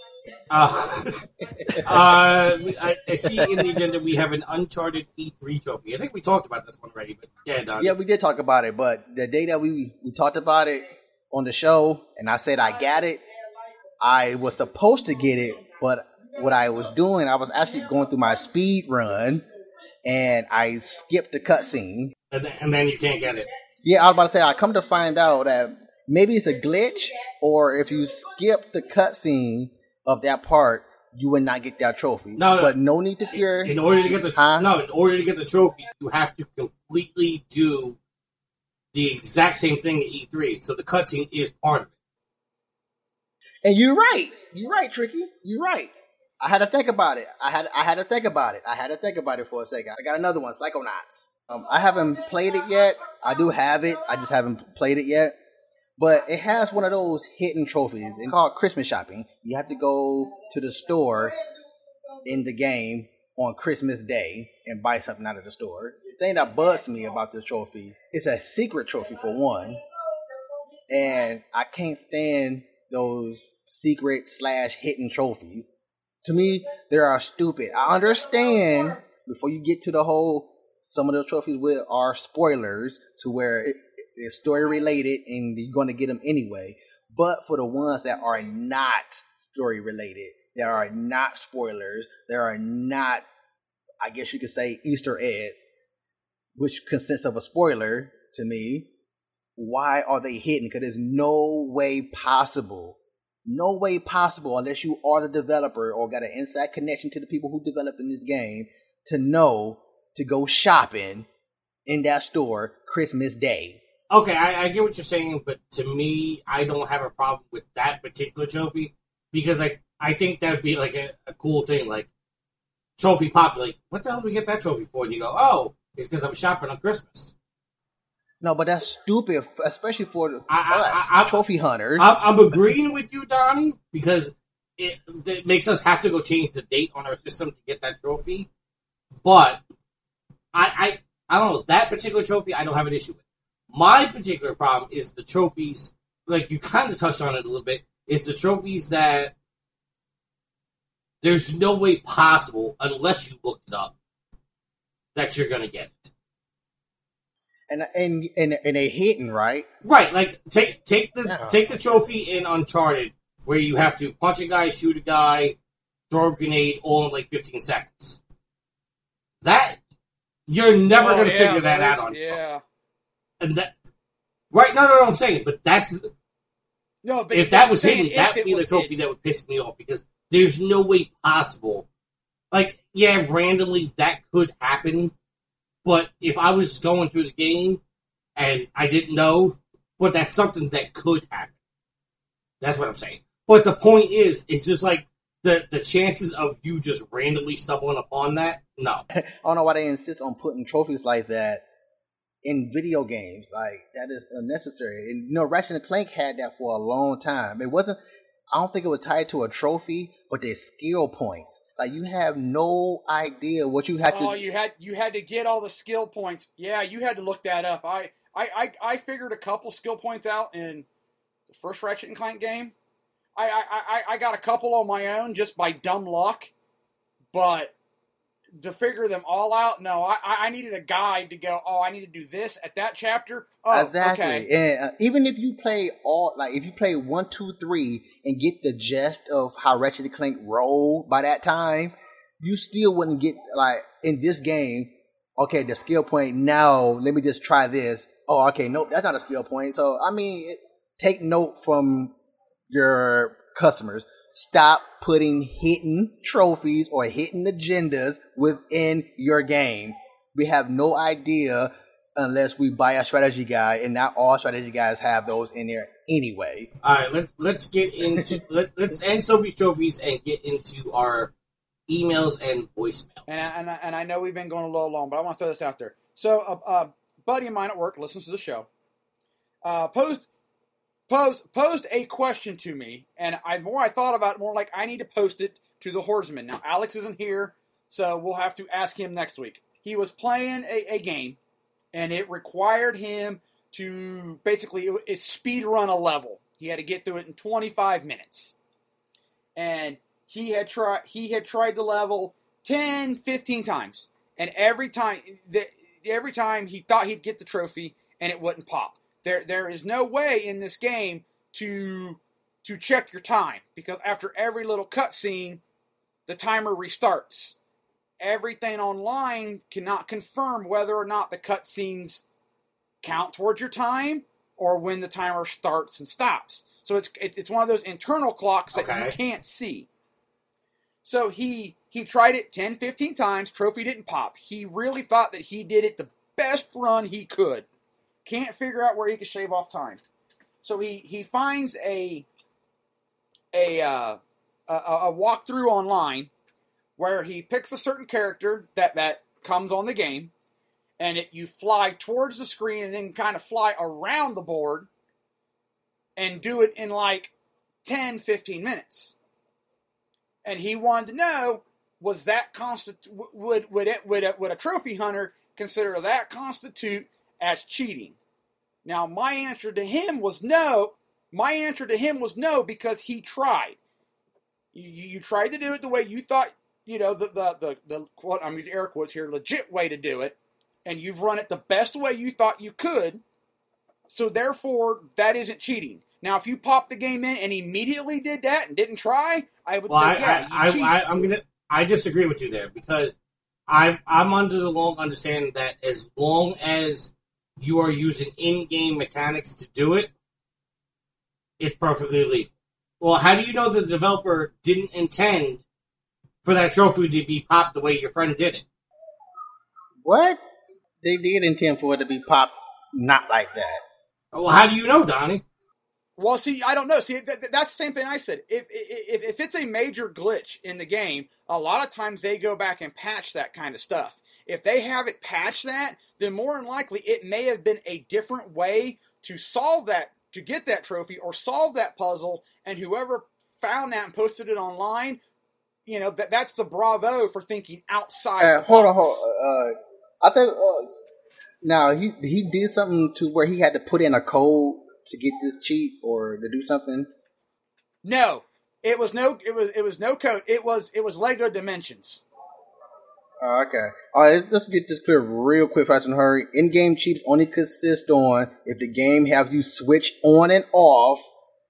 I see in the agenda we have an Uncharted E3 trophy. I think we talked about this one already, but yeah, we did talk about it. But the day that we talked about it on the show, and I said I got it, I was supposed to get it, but what I was doing, I was actually going through my speed run, and I skipped the cutscene. And then you can't get it. Yeah, I was about to say, I come to find out that maybe it's a glitch, or if you skip the cutscene of that part, you would not get that trophy. No. But no need to fear. In order to get the trophy, you have to completely do the exact same thing at E3. So the cutscene is part of it. And you're right. You're right, Tricky. You're right. I had to think about it. I had to think about it for a second. I got another one, Psychonauts. I haven't played it yet. I do have it. I just haven't played it yet. But it has one of those hidden trophies. It's called Christmas shopping. You have to go to the store in the game on Christmas Day and buy something out of the store. The thing that bugs me about this trophy, it's a secret trophy for one. And I can't stand those secret/hidden trophies. To me, they are stupid. I understand before you get to the whole, some of those trophies are spoilers to where it's story related and you're going to get them anyway. But for the ones that are not story related, that are not spoilers, that are not, I guess you could say, Easter eggs, which consists of a spoiler to me, why are they hidden? Because there's no way possible unless you are the developer or got an inside connection to the people who developed in this game to know to go shopping in that store Christmas Day. Okay, I get what you're saying, but to me, I don't have a problem with that particular trophy because I think that would be like a cool thing, like trophy pop. Like, what the hell do we get that trophy for? And you go, oh, it's because I'm shopping on Christmas. No, but that's stupid, especially for us, trophy hunters. I'm agreeing with you, Donnie, because it makes us have to go change the date on our system to get that trophy. But I don't know, that particular trophy I don't have an issue with. My particular problem is the trophies, like you kind of touched on it a little bit, is the trophies that there's no way possible, unless you looked it up, that you're going to get it. And they hidden, right? Right, like take the trophy in Uncharted where you have to punch a guy, shoot a guy, throw a grenade all in like 15 seconds. That you're never going to figure that out on. Yeah. And that right? No, I'm saying, but that's no. But if that was hidden, that would be the trophy that would piss me off because there's no way possible. Like, yeah, randomly that could happen. But if I was going through the game and I didn't know, but that's something that could happen. That's what I'm saying. But the point is, it's just like the chances of you just randomly stumbling upon that, no. I don't know why they insist on putting trophies like that in video games. Like, that is unnecessary. And, Ratchet & Clank had that for a long time. It wasn't, I don't think it was tied to a trophy, but their skill points. Like, you have no idea what you had to... Oh, you had to get all the skill points. Yeah, you had to look that up. I figured a couple skill points out in the first Ratchet & Clank game. I got a couple on my own just by dumb luck, but to figure them all out, no, I needed a guide to go, oh, I need to do this at that chapter. Oh, exactly. Okay. And even if you play if you play 1, 2, 3 and get the gist of how Ratchet and Clank roll by that time, you still wouldn't get, like, in this game, okay, the skill point, now let me just try this. Oh, okay, nope, that's not a skill point. So, I mean, take note from your customers. Stop putting hidden trophies or hidden agendas within your game. We have no idea unless we buy a strategy guide, and not all strategy guides have those in there anyway. All right, let's get into let's end Sophie's Trophies and get into our emails and voicemails. And I know we've been going a little long, but I want to throw this out there. So, a buddy of mine at work listens to the show. Posed a question to me, and the more I thought about it, more like I need to post it to the Horseman. Now, Alex isn't here, so we'll have to ask him next week. He was playing a game, and it required him to basically speed run a level. He had to get through it in 25 minutes. And he had tried the level 10, 15 times. And every time he thought he'd get the trophy, and it wouldn't pop. There is no way in this game to check your time, because after every little cutscene, the timer restarts. Everything online cannot confirm whether or not the cutscenes count towards your time or when the timer starts and stops. So it's one of those internal clocks that you can't see. So he tried it 10, 15 times. Trophy didn't pop. He really thought that he did it the best run he could. Can't figure out where he could shave off time. So he finds a walkthrough online where he picks a certain character that comes on the game, and you fly towards the screen and then kind of fly around the board and do it in like 10, 15 minutes. And he wanted to know, was that would a trophy hunter consider that constitute as cheating? Now, my answer to him was no. Because he tried. You tried to do it the way you thought, the quote, I'm using air quotes here, legit way to do it, and you've run it the best way you thought you could. So therefore, that isn't cheating. Now, if you popped the game in and immediately did that and didn't try, I would say, you cheated. I disagree with you there, because I'm under the long understanding that as long as you are using in-game mechanics to do it, it's perfectly legal. Well, how do you know the developer didn't intend for that trophy to be popped the way your friend did it? What? They did intend for it to be popped not like that. Well, how do you know, Donnie? Well, see, I don't know. See, that's the same thing I said. If it's a major glitch in the game, a lot of times they go back and patch that kind of stuff. If they haven't patched that, then more than likely it may have been a different way to solve that, to get that trophy or solve that puzzle, and whoever found that and posted it online, that's the bravo for thinking outside. Hold on. I think now he did something to where he had to put in a code to get this cheat or to do something. No, it was no code. It was Lego Dimensions. Oh, okay. All right, let's get this clear real quick, fast and hurry. In-game cheats only consist on if the game have you switch on and off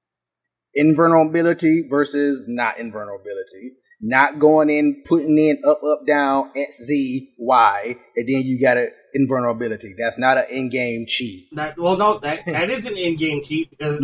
invulnerability versus not invulnerability. Not going in, putting in up, down, X, Z, Y, and then you got an invulnerability. That's not an in-game cheat. That is an in-game cheat. Because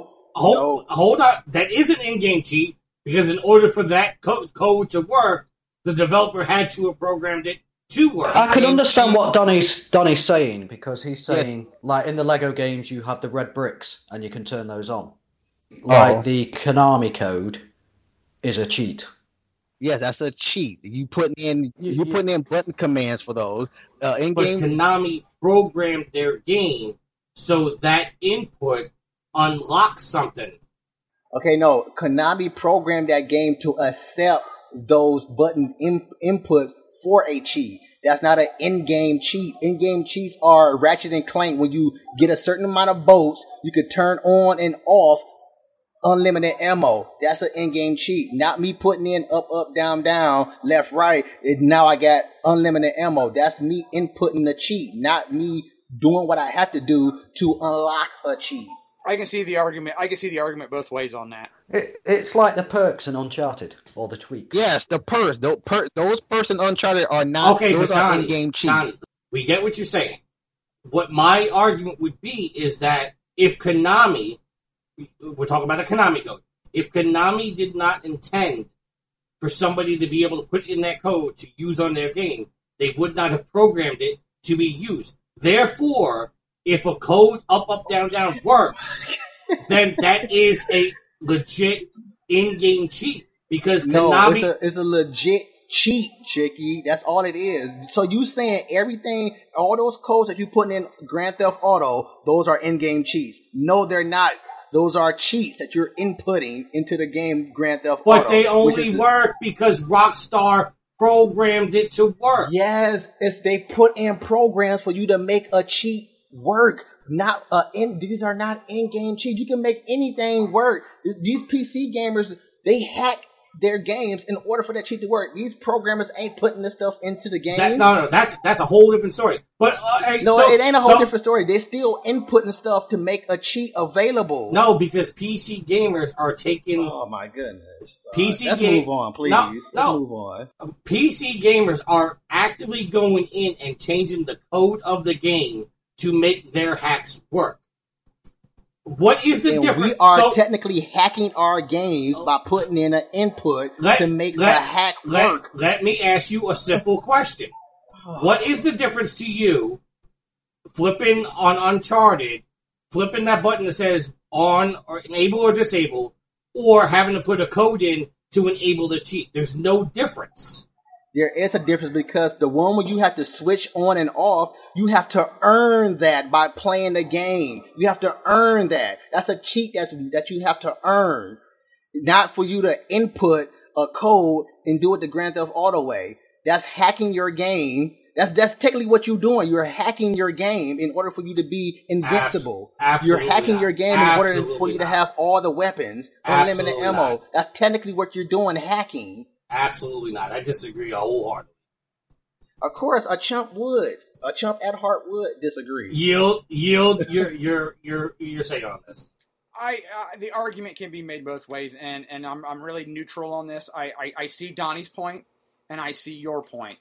hold on. That is an in-game cheat because in order for that code to work, the developer had to have programmed it to work. I can understand what Donnie's saying, because he's saying, like, in the Lego games, you have the red bricks, and you can turn those on. Like, the Konami code is a cheat. Yes, that's a cheat. You putting in button commands for those. In-game. But Konami programmed their game so that input unlocks something. Okay, no. Konami programmed that game to accept those button inputs for a cheat. That's not an in-game cheat. In-game cheats are Ratchet and Clank. When you get a certain amount of boats, you could turn on and off unlimited ammo. That's an in-game cheat. Not me putting in up, up, down, down, left, right. Now I got unlimited ammo. That's me inputting the cheat, not me doing what I have to do to unlock a cheat. I can see the argument. I can see the argument both ways on that. It's like the perks in Uncharted or the tweaks. Yes, the perks. Those perks in Uncharted are not. Okay, those but are Johnny, in-game cheats. Johnny, we get what you're saying. What my argument would be is that if Konami, we're talking about the Konami code, if Konami did not intend for somebody to be able to put in that code to use on their game, they would not have programmed it to be used. Therefore, if a code up, up, down, down works, then that is a legit in-game cheat. Because Konami... No, it's a legit cheat, Chicky. That's all it is. So you saying everything, all those codes that you putting in Grand Theft Auto, those are in-game cheats. No, they're not. Those are cheats that you're inputting into the game Grand Theft Auto. But they only work because Rockstar programmed it to work. Yes, they put in programs for you to make a cheat work. These are not in-game cheats. You can make anything work. These PC gamers, they hack their games in order for that cheat to work. These programmers ain't putting this stuff into the game. That's a whole different story. But it ain't a whole different story. They're still inputting stuff to make a cheat available. No, because PC gamers are taking. Oh my goodness! Let's move on, please. Let's move on. PC gamers are actively going in and changing the code of the game to make their hacks work. What is the difference? We are technically hacking our games by putting in an input to make the hack work. Let me ask you a simple question. What is the difference to you flipping on Uncharted, flipping that button that says on or enable or disable, or having to put a code in to enable the cheat? There's no difference. There is a difference because the one where you have to switch on and off, you have to earn that by playing the game. You have to earn that. That's a cheat that you have to earn. Not for you to input a code and do it the Grand Theft Auto way. That's hacking your game. That's technically what you're doing. You're hacking your game in order for you to be invincible. Absolutely you're hacking not. your game in order for you to have all the weapons, unlimited ammo. Not. That's technically what you're doing, hacking. Absolutely not. I disagree wholeheartedly. Of course, a chump would. A chump at heart would disagree. Yield. Your say on this. The argument can be made both ways, and I'm really neutral on this. I see Donnie's point, and I see your point.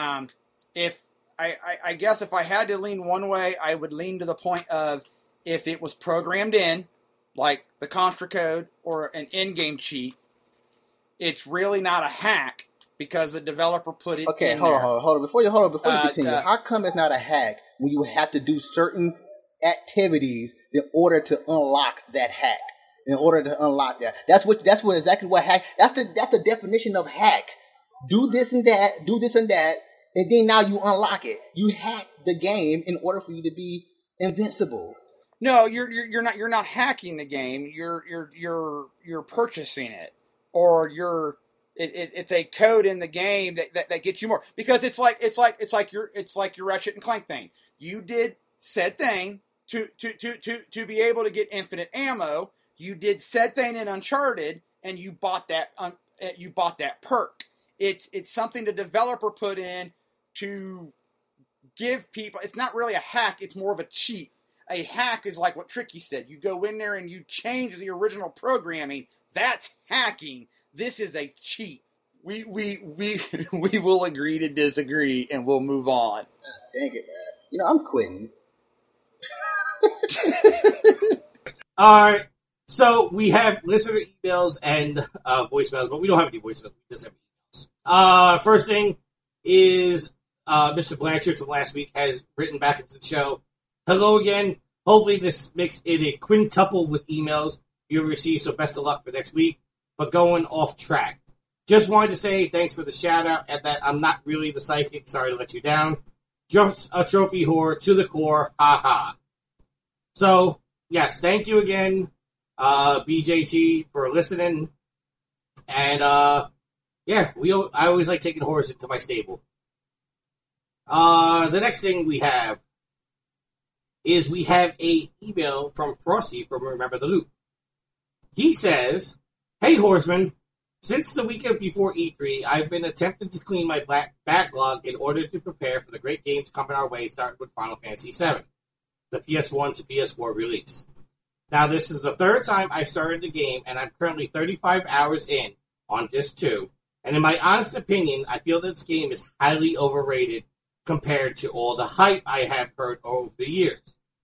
If I guess if I had to lean one way, I would lean to the point of if it was programmed in, like the Contra code or an in-game cheat, it's really not a hack because the developer put it in hold there. on. Before you continue, how come it's not a hack when you have to do certain activities in order to unlock that hack? In order to unlock that, that's exactly what hack. That's the definition of hack. Do this and that, and then now you unlock it. You hack the game in order for you to be invincible. No, you're not hacking the game. You're purchasing it. Or it's a code in the game that gets you more, because it's like your Ratchet and Clank thing. You did said thing to be able to get infinite ammo. You did said thing in Uncharted, and you bought that perk. It's something the developer put in to give people. It's not really a hack. It's more of a cheat. A hack is like what Tricky said. You go in there and you change the original programming. That's hacking. This is a cheat. We will agree to disagree, and we'll move on. Dang it, man. I'm quitting. All right. So we have listener emails and voicemails, but we don't have any voicemails. We just have emails. First thing is Mr. Blanchard from last week has written back into the show. Hello again. Hopefully this makes it a quintuple with emails you receive, so best of luck for next week. But going off track. Just wanted to say thanks for the shout-out at that I'm not really the psychic. Sorry to let you down. Just a trophy whore to the core. Ha-ha. So, yes, thank you again, BJT, for listening. And, I always like taking whores into my stable. The next thing we have is we have a email from Frosty from Remember the Loop. He says, "Hey, Horseman, since the weekend before E3, I've been attempting to clean my backlog in order to prepare for the great games coming our way, starting with Final Fantasy VII, the PS1 to PS4 release. Now, this is the third time I've started the game, and I'm currently 35 hours in on Disc 2, and in my honest opinion, I feel this game is highly overrated compared to all the hype I have heard over the years.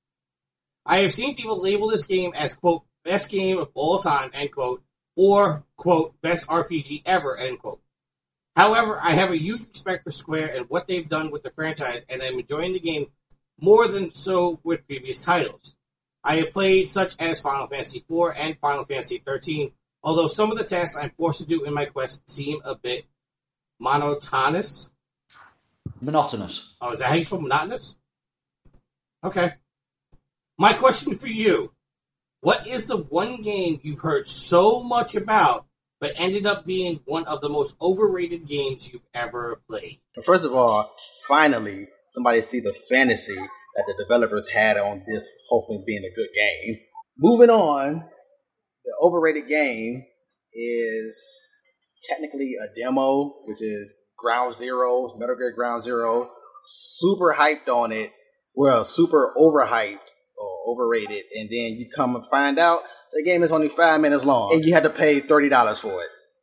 I have seen people label this game as, quote, best game of all time, end quote, or, quote, best RPG ever, end quote. However, I have a huge respect for Square and what they've done with the franchise, and I'm enjoying the game more than so with previous titles. I have played such as Final Fantasy IV and Final Fantasy XIII, although some of the tasks I'm forced to do in my quest seem a bit monotonous. Monotonous. Oh, is that how you spell monotonous? Okay. My question for you, what is the one game you've heard so much about, but ended up being one of the most overrated games you've ever played? First of all, finally, somebody see the fantasy that the developers had on this hopefully being a good game. Moving on, the overrated game is technically a demo, which is Ground Zero, Metal Gear Ground Zero. Super hyped on it. Well, super overhyped or overrated. And then you come and find out the game is only 5 minutes long. And you had to pay $30 for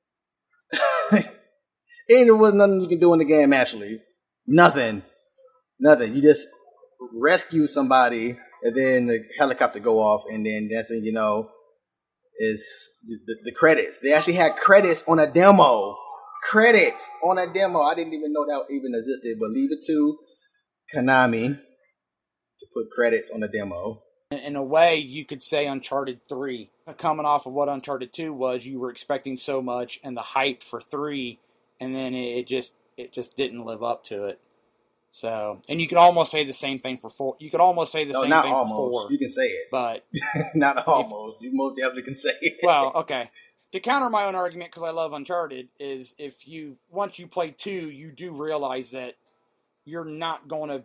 it. And there was nothing you can do in the game, actually. Nothing. You just rescue somebody, and then the helicopter go off, and then that's when you know is the credits. They actually had credits on a demo. Credits on a demo. I didn't even know that even existed, but leave it to Konami to put credits on the demo. In a way, you could say Uncharted 3. Coming off of what Uncharted 2 was, you were expecting so much, and the hype for 3, and then it just didn't live up to it. So, and you could almost say the same thing for 4. You could almost say the same thing for 4. You can say it, but not almost. You most definitely can say it. Well, okay. To counter my own argument, because I love Uncharted, is once you play 2, you do realize that you're not going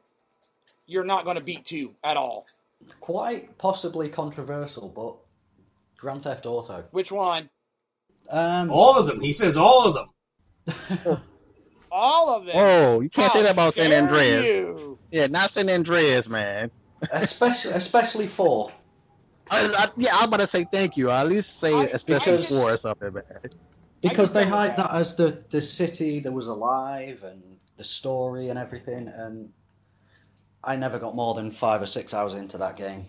to beat 2 at all. Quite possibly controversial, but Grand Theft Auto. Which one? All of them. He says all of them. All of them. Oh, you can't say that about San Andreas. You? Yeah, not San Andreas, man. Especially 4. I was about to say thank you. I'll at least say especially 4 or something, man. Because they hyped that as the city that was alive and the story and everything, and I never got more than 5 or 6 hours into that game.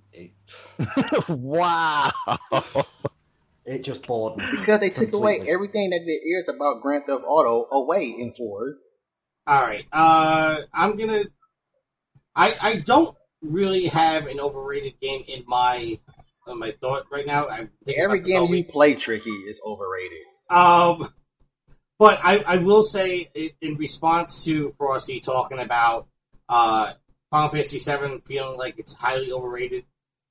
Wow. It just bored me. Because they took away everything that there is about Grand Theft Auto away in 4. All right. I'm going to... I don't really have an overrated game in my thought right now. Every game we play, Tricky, is overrated. But I will say, in response to Frosty talking about Final Fantasy VII feeling like it's highly overrated,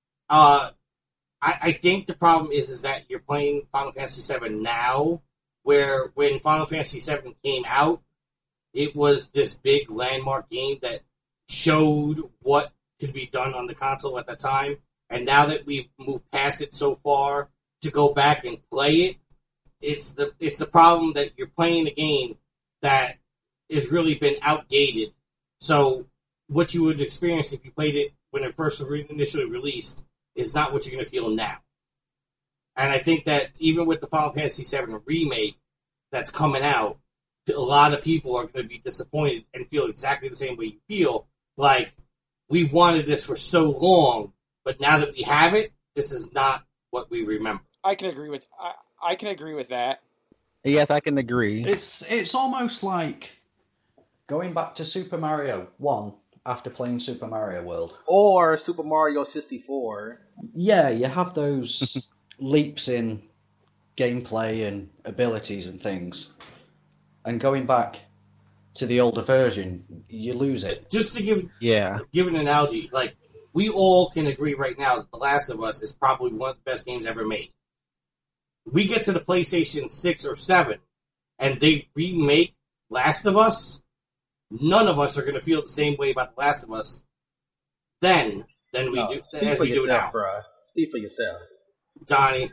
I think the problem is that you're playing Final Fantasy VII now, where when Final Fantasy VII came out, it was this big landmark game that showed what could be done on the console at the time. And now that we've moved past it so far, to go back and play it, it's the problem that you're playing a game that has really been outdated. So what you would experience if you played it when it first initially released is not what you're going to feel now. And I think that even with the Final Fantasy VII remake that's coming out, a lot of people are going to be disappointed and feel exactly the same way you feel. Like, we wanted this for so long, but now that we have it, this is not what we remember. I can agree with that. Yes, I can agree. It's almost like going back to Super Mario 1 after playing Super Mario World. Or Super Mario 64. Yeah, you have those leaps in gameplay and abilities and things. And going back to the older version, you lose it. Just to give an analogy, like, we all can agree right now that The Last of Us is probably one of the best games ever made. We get to the PlayStation 6 or 7, and they remake Last of Us, none of us are going to feel the same way about The Last of Us than we do. Speak for yourself, bro. Speak for yourself. Johnny.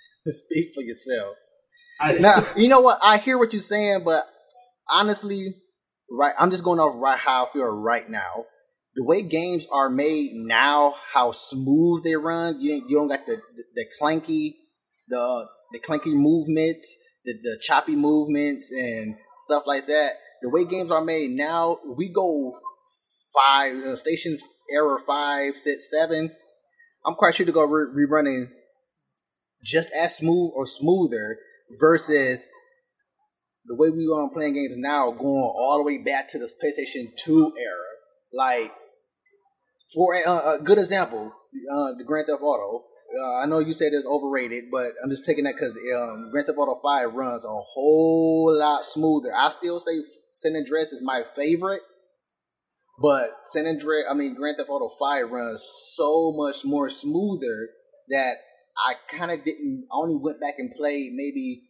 Speak for yourself. Now, you know what? I hear what you're saying, but honestly, right, I'm just going off how I feel right now. The way games are made now, how smooth they run, you don't got the clanky, the clanky movements, the choppy movements and stuff like that. The way games are made now, we go 5, station error 5, set 7. I'm quite sure to go rerunning just as smooth or smoother versus the way we are playing games now, going all the way back to the PlayStation 2 era. Like, for a good example, the Grand Theft Auto. I know you said it's overrated, but I'm just taking that because Grand Theft Auto 5 runs a whole lot smoother. I still say San Andreas is my favorite, but Grand Theft Auto 5 runs so much more smoother that I kind of didn't. I only went back and played maybe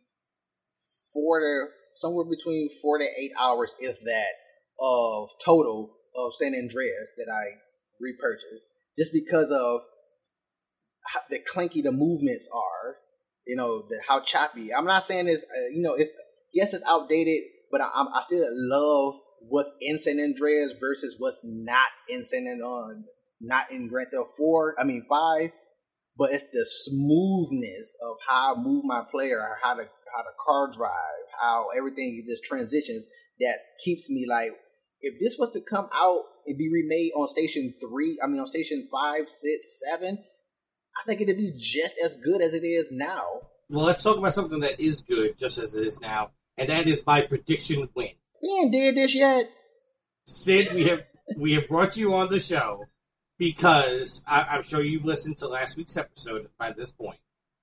somewhere between 4 to 8 hours, if that, of total of San Andreas that I repurchased, just because of the clanky the movements are, how choppy. I'm not saying it's, it's outdated, but I still love what's in San Andreas versus what's not in not in Grand Theft 5. But it's the smoothness of how I move my player, how the car drive, how everything just transitions that keeps me like, if this was to come out and be remade on Station 5, 6, 7, I think it'd be just as good as it is now. Well, let's talk about something that is good, just as it is now, and that is my prediction win. We ain't did this yet. Sid, we have brought you on the show because I'm sure you've listened to last week's episode by this point.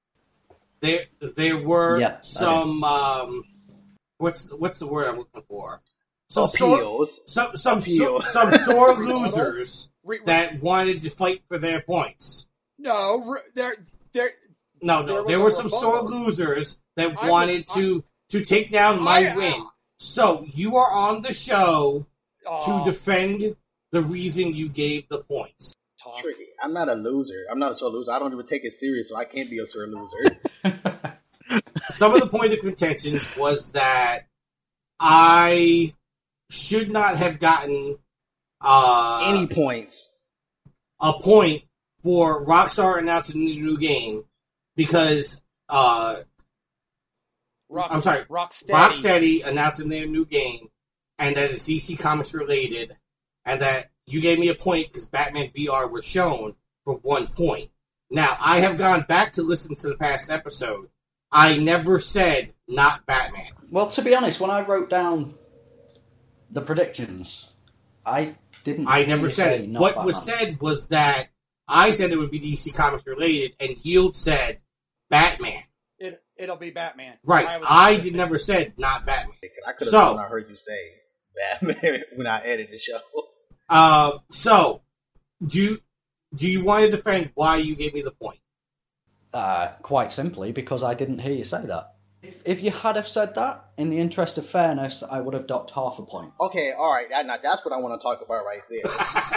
There were some what's the word I'm looking for? Some appeals. Some sore losers that wanted to fight for their points. No, there were some sore losers that wanted to take down my win. So you are on the show to defend the reason you gave the points. Tricky. I'm not a loser. I'm not a sore loser. I don't even take it serious, so I can't be a sore loser. Some of the point of contention was that I should not have gotten any points. A point for Rockstar announcing the new game because Rocksteady announcing their new game, and that is DC Comics related, and that you gave me a point because Batman VR was shown for 1 point. Now, I have gone back to listen to the past episode. I never said not Batman. Well, to be honest, when I wrote down the predictions, I never said it. What was said was that I said it would be DC Comics related, and Yield said Batman. It'll be Batman. Right. I never said not Batman. I could have sworn I heard you say Batman when I edited the show. So, do you want to defend why you gave me the point? Quite simply, because I didn't hear you say that. If you had have said that, in the interest of fairness, I would have docked half a point. Okay, all right. Now that's what I want to talk about right there.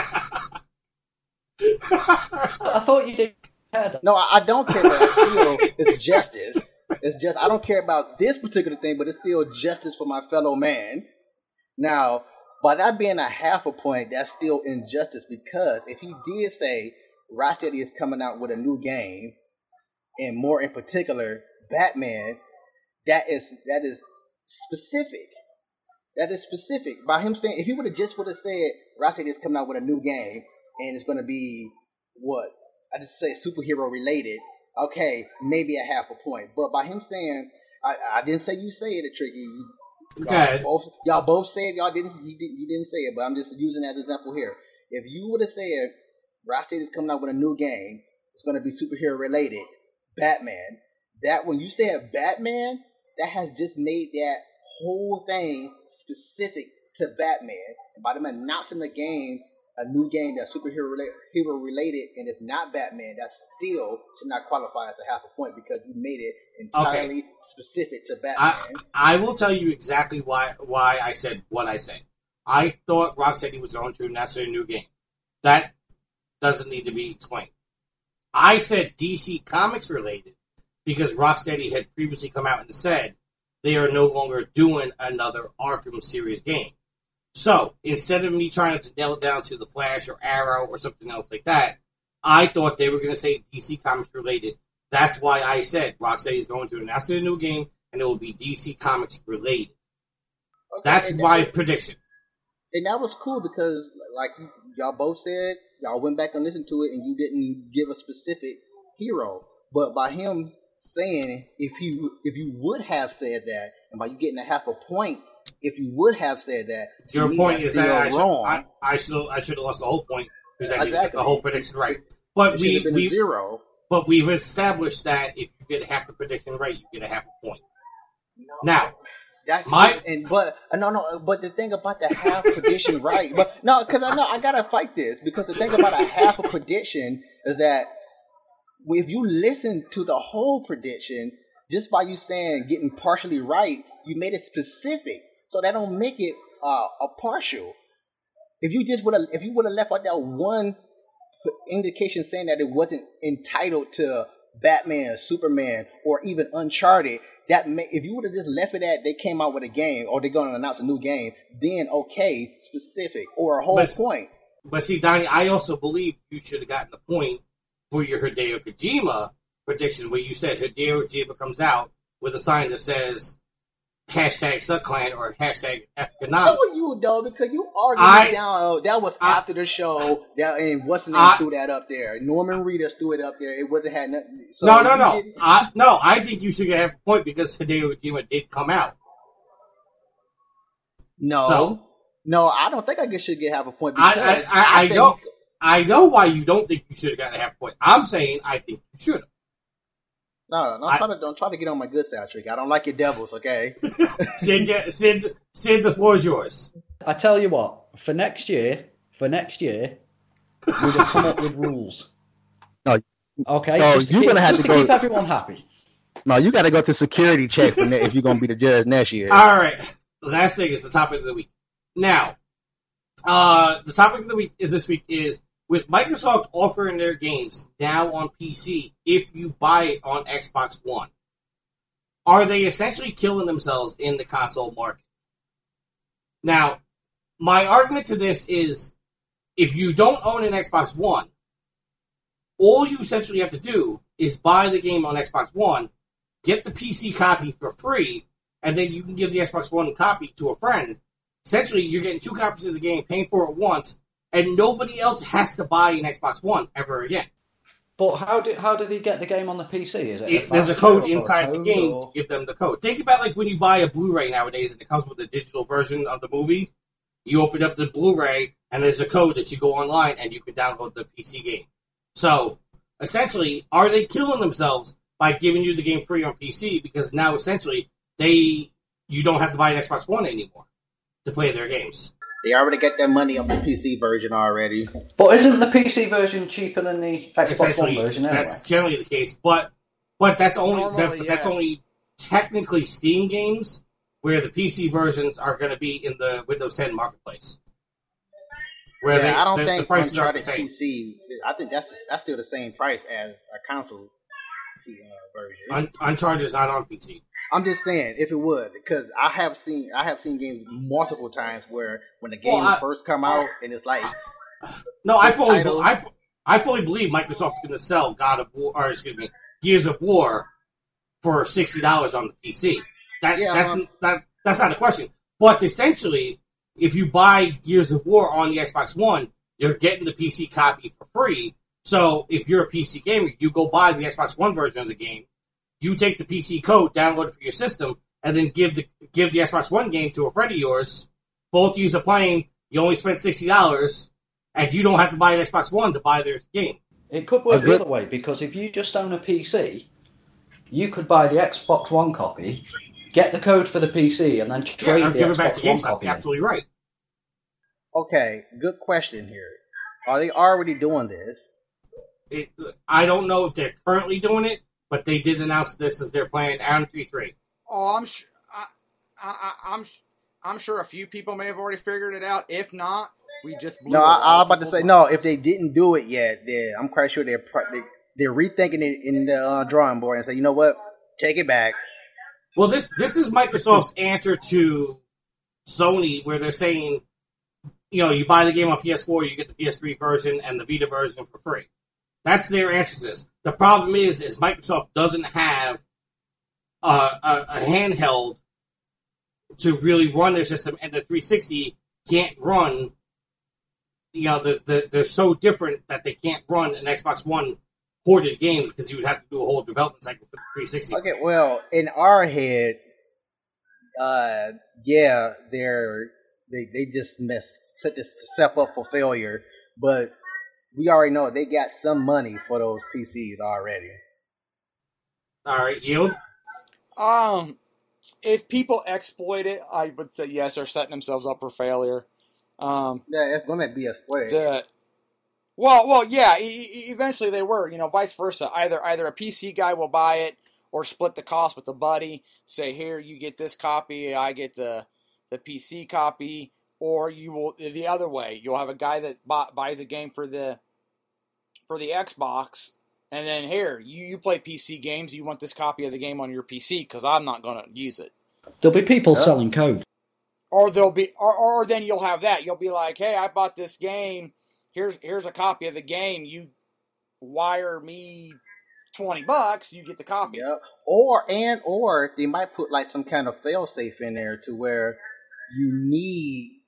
I thought you did care. No, I don't care, but it's justice. It's just, I don't care about this particular thing, but it's still justice for my fellow man. Now, by that being a half a point, that's still injustice, because if he did say Rocksteady is coming out with a new game, and more in particular, Batman, that is specific. That is specific. By him saying, if he would have said Rocksteady is coming out with a new game, and it's going to be, I just say superhero related, okay, maybe a half a point. But by him saying, I didn't say you say it, Tricky. Y'all both said you didn't say it, but I'm just using that as an example here. If you would have said Rocksteady is coming out with a new game, it's going to be superhero related, Batman, that when you said Batman, that has just made that whole thing specific to Batman. And by them announcing the game, a new game that's superhero related and it's not Batman, that still should not qualify as a half a point, because you made it entirely specific to Batman. I will tell you exactly why I said what I said. I thought Rocksteady was going to announce a new game. That doesn't need to be explained. I said DC Comics related because Rocksteady had previously come out and said they are no longer doing another Arkham series game. So, instead of me trying to nail it down to the Flash or Arrow or something else like that, I thought they were going to say DC Comics related. That's why I said Rocksteady is going to announce a new game, and it will be DC Comics related. Okay, that's my prediction. And that was cool because, like y'all both said, y'all went back and listened to it, and you didn't give a specific hero. But by him saying, if you would have said that, and by you getting a half a point, if you would have said that, your point is that I should have lost the whole point because I didn't get the whole prediction right. But we zero. But we've established that if you get half the prediction right, you get a half a point. No, now, that's but the thing about the half prediction right, but no, because I gotta fight this because the thing about a half a prediction is that if you listen to the whole prediction, just by you saying getting partially right, you made it specific, so that don't make it a partial. If you would have left out that one indication saying that it wasn't entitled to Batman, Superman, or even Uncharted, if you would have just left it at they came out with a game or they're going to announce a new game, then okay, specific or a whole point. But see, Donnie, I also believe you should have gotten the point for your Hideo Kojima prediction where you said Hideo Kojima comes out with a sign that says #SuckClan or #FKonami. How are you, though? Because you argued down. That was after the show. And what's the name threw that up there? Norman Reedus threw it up there. It wasn't had nothing. So no. I think you should have a point because Hideo Kojima did come out. No, I don't think I should have a point. Because I know why you don't think you should have gotten a half point. I'm saying I think you should have. No, don't try to get on my good side, Trick. I don't like your devils, okay? Sid, the floor is yours. I tell you what, for next year, we will come up with rules. No, okay, no, just to keep everyone happy. No, you got to go through security check for if you're going to be the judge next year. All right, last thing is the topic of the week. Now, the topic of the week this week is, with Microsoft offering their games now on PC, if you buy it on Xbox One, are they essentially killing themselves in the console market? Now, my argument to this is, if you don't own an Xbox One, all you essentially have to do is buy the game on Xbox One, get the PC copy for free, and then you can give the Xbox One copy to a friend. Essentially, you're getting 2 copies of the game, paying for it once, and nobody else has to buy an Xbox One ever again. But how do they get the game on the PC? Is there's a code inside the game to give them the code. Think about like when you buy a Blu-ray nowadays and it comes with a digital version of the movie. You open up the Blu-ray and there's a code that you go online and you can download the PC game. So, essentially, are they killing themselves by giving you the game free on PC? Because now, essentially, you don't have to buy an Xbox One anymore to play their games. They already get their money on the PC version already. But isn't the PC version cheaper than the Xbox One version anyway? That's generally the case. But that's only that's only technically Steam games, where the PC versions are going to be in the Windows 10 marketplace. Where I don't think the prices are the Uncharted same. PC. I think that's still the same price as a console version. Uncharted is not on PC. I'm just saying, if it would, because I have seen games multiple times where when the game first come out and it's like, no, I fully believe Microsoft's going to sell Gears of War for $60 on the PC. That's not a question. But essentially, if you buy Gears of War on the Xbox One, you're getting the PC copy for free. So if you're a PC gamer, you go buy the Xbox One version of the game. You take the PC code, download it for your system, and then give the Xbox One game to a friend of yours. Both of you are playing. You only spent $60, and you don't have to buy an Xbox One to buy their game. It could work the other way, because if you just own a PC, you could buy the Xbox One copy, get the code for the PC, and then trade the Xbox One copy. Absolutely right. Okay, good question here. Are they already doing this? I don't know if they're currently doing it, but they did announce this as their plan on 3.3. Oh, I'm sure a few people may have already figured it out. If not, we just blew I was about to say no. If they didn't do it yet, then I'm quite sure they're rethinking it in the drawing board and say, you know what, take it back. Well, this is Microsoft's answer to Sony, where they're saying, you buy the game on PS4, you get the PS3 version and the Vita version for free. That's their answer to this. The problem is Microsoft doesn't have a handheld to really run their system, and the 360 can't run. They're so different that they can't run an Xbox One ported game because you would have to do a whole development cycle for the 360. Okay, well, in our head, they just set this stuff up for failure, but we already know they got some money for those PCs already. All right, Yield? If people exploit it, I would say yes, they're setting themselves up for failure. Yeah, it's going to be exploited. Yeah, eventually they were, vice versa. Either a PC guy will buy it or split the cost with a buddy. Say, here, you get this copy, I get the PC copy, or you will the other way. You'll have a guy that buys a game for the Xbox, and then here you play PC games. You want this copy of the game on your PC because I'm not going to use it. There'll be people selling code, or then you'll have that. You'll be like, hey, I bought this game. Here's a copy of the game. You wire me $20, you get the copy. Yeah. Or they might put like some kind of fail-safe in there to where you need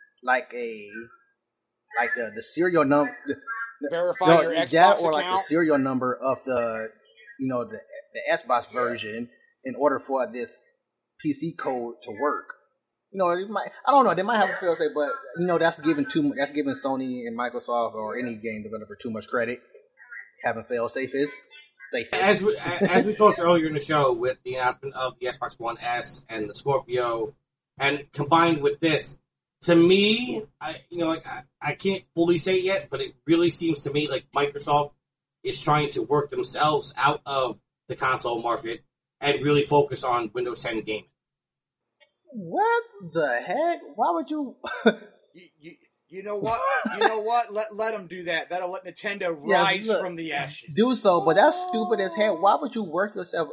the serial number. Verify your Xbox or account. The serial number of the the Xbox version in order for this PC code to work. It might, I don't know. They might have a fail-safe, but that's giving Sony and Microsoft or any game developer too much credit. Having fail-safe is safest. As we talked earlier in the show with the announcement of the Xbox One S and the Scorpio, and combined with this, to me, I can't fully say it yet, but it really seems to me like Microsoft is trying to work themselves out of the console market and really focus on Windows 10 gaming. What the heck? Why would you? You know what? Let them do that. That'll let Nintendo rise from the ashes. Do so, but that's stupid as hell. Why would you work yourself?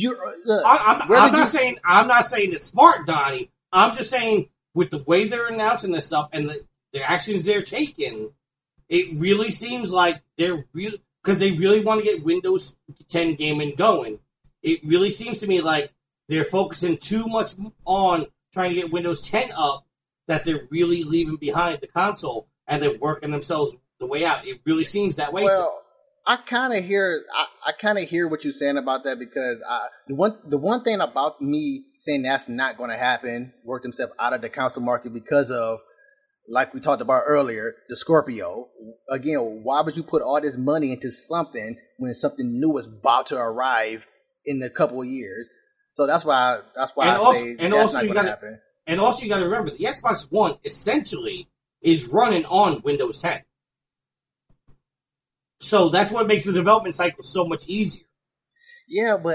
I'm not saying it's smart, Donnie. I'm just saying with the way they're announcing this stuff and the actions they're taking, it really seems like they're really because they really want to get Windows 10 gaming going. It really seems to me like they're focusing too much on trying to get Windows 10 up that they're really leaving behind the console and they're working themselves the way out. It really seems that way. Well, I kind of hear what you're saying about that because the one thing about me saying that's not going to happen, work themselves out of the console market because of, like we talked about earlier, the Scorpio. Again, why would you put all this money into something when something new is about to arrive in a couple of years? So that's why I say that's not going to happen. And also, you got to remember, the Xbox One essentially is running on Windows 10. So that's what makes the development cycle so much easier. Yeah, but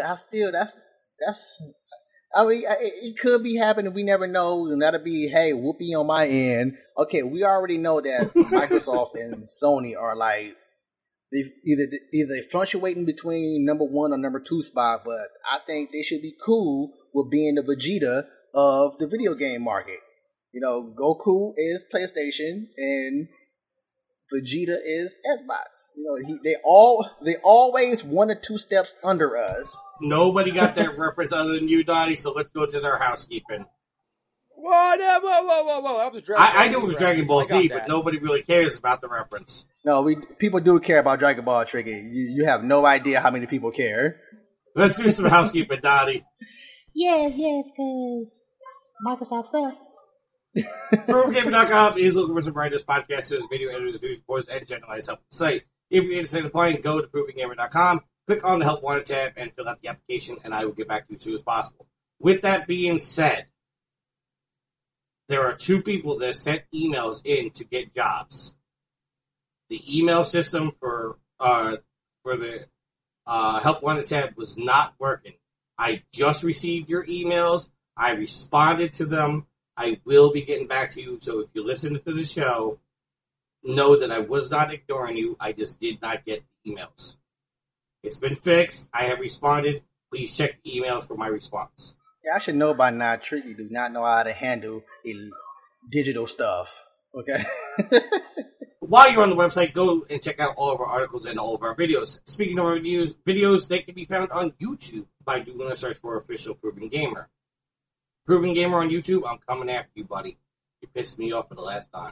it could be happening. We never know. And that'll be, hey, whoopee on my end. Okay, we already know that Microsoft and Sony are like, either fluctuating between number 1 or number 2 spot, but I think they should be cool with being the Vegeta of the video game market. Goku is PlayStation and Vegeta is Xbox. They always 1 or 2 steps under us. Nobody got that reference other than you, Donnie, so let's go to their housekeeping. Whoa! That was Dragon Ball Z. I knew it was Dragon Ball Z, but nobody really cares about the reference. No, people do care about Dragon Ball, Tricky. You have no idea how many people care. Let's do some housekeeping, Donnie. Yes, because Microsoft sucks. ProGamer.com is looking for some writers, podcasters, video editors, news reporters, and generalized help on the site. If you're interested in applying, go to ProvingGamer.com, click on the Help Wanted tab, and fill out the application, and I will get back to you as soon as possible. With that being said, there are 2 people that sent emails in to get jobs. The email system for the Help Wanted tab was not working. I just received your emails. I responded to them. I will be getting back to you. So if you listen to the show, know that I was not ignoring you. I just did not get the emails. It's been fixed. I have responded. Please check the emails for my response. Yeah, I should know by now. Tricky do not know how to handle digital stuff. Okay. While you're on the website, go and check out all of our articles and all of our videos. Speaking of our videos, they can be found on YouTube by doing a search for Official Proven Gamer. Proven Gamer on YouTube, I'm coming after you, buddy. You pissed me off for the last time.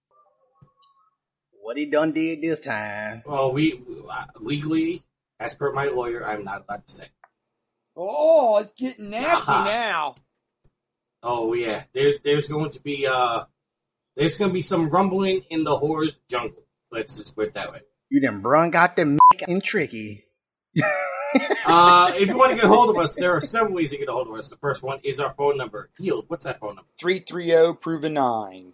What he done did this time? Well, we legally, as per my lawyer, I'm not allowed to say. Oh, it's getting nasty now. Oh yeah, there's going to be some rumbling in the whore's jungle. Let's just put it that way. You done brung out the mic and Tricky. If you want to get a hold of us, there are several ways to get a hold of us. The first one is our phone number. Yield, what's that phone number? 330-PROVEN9.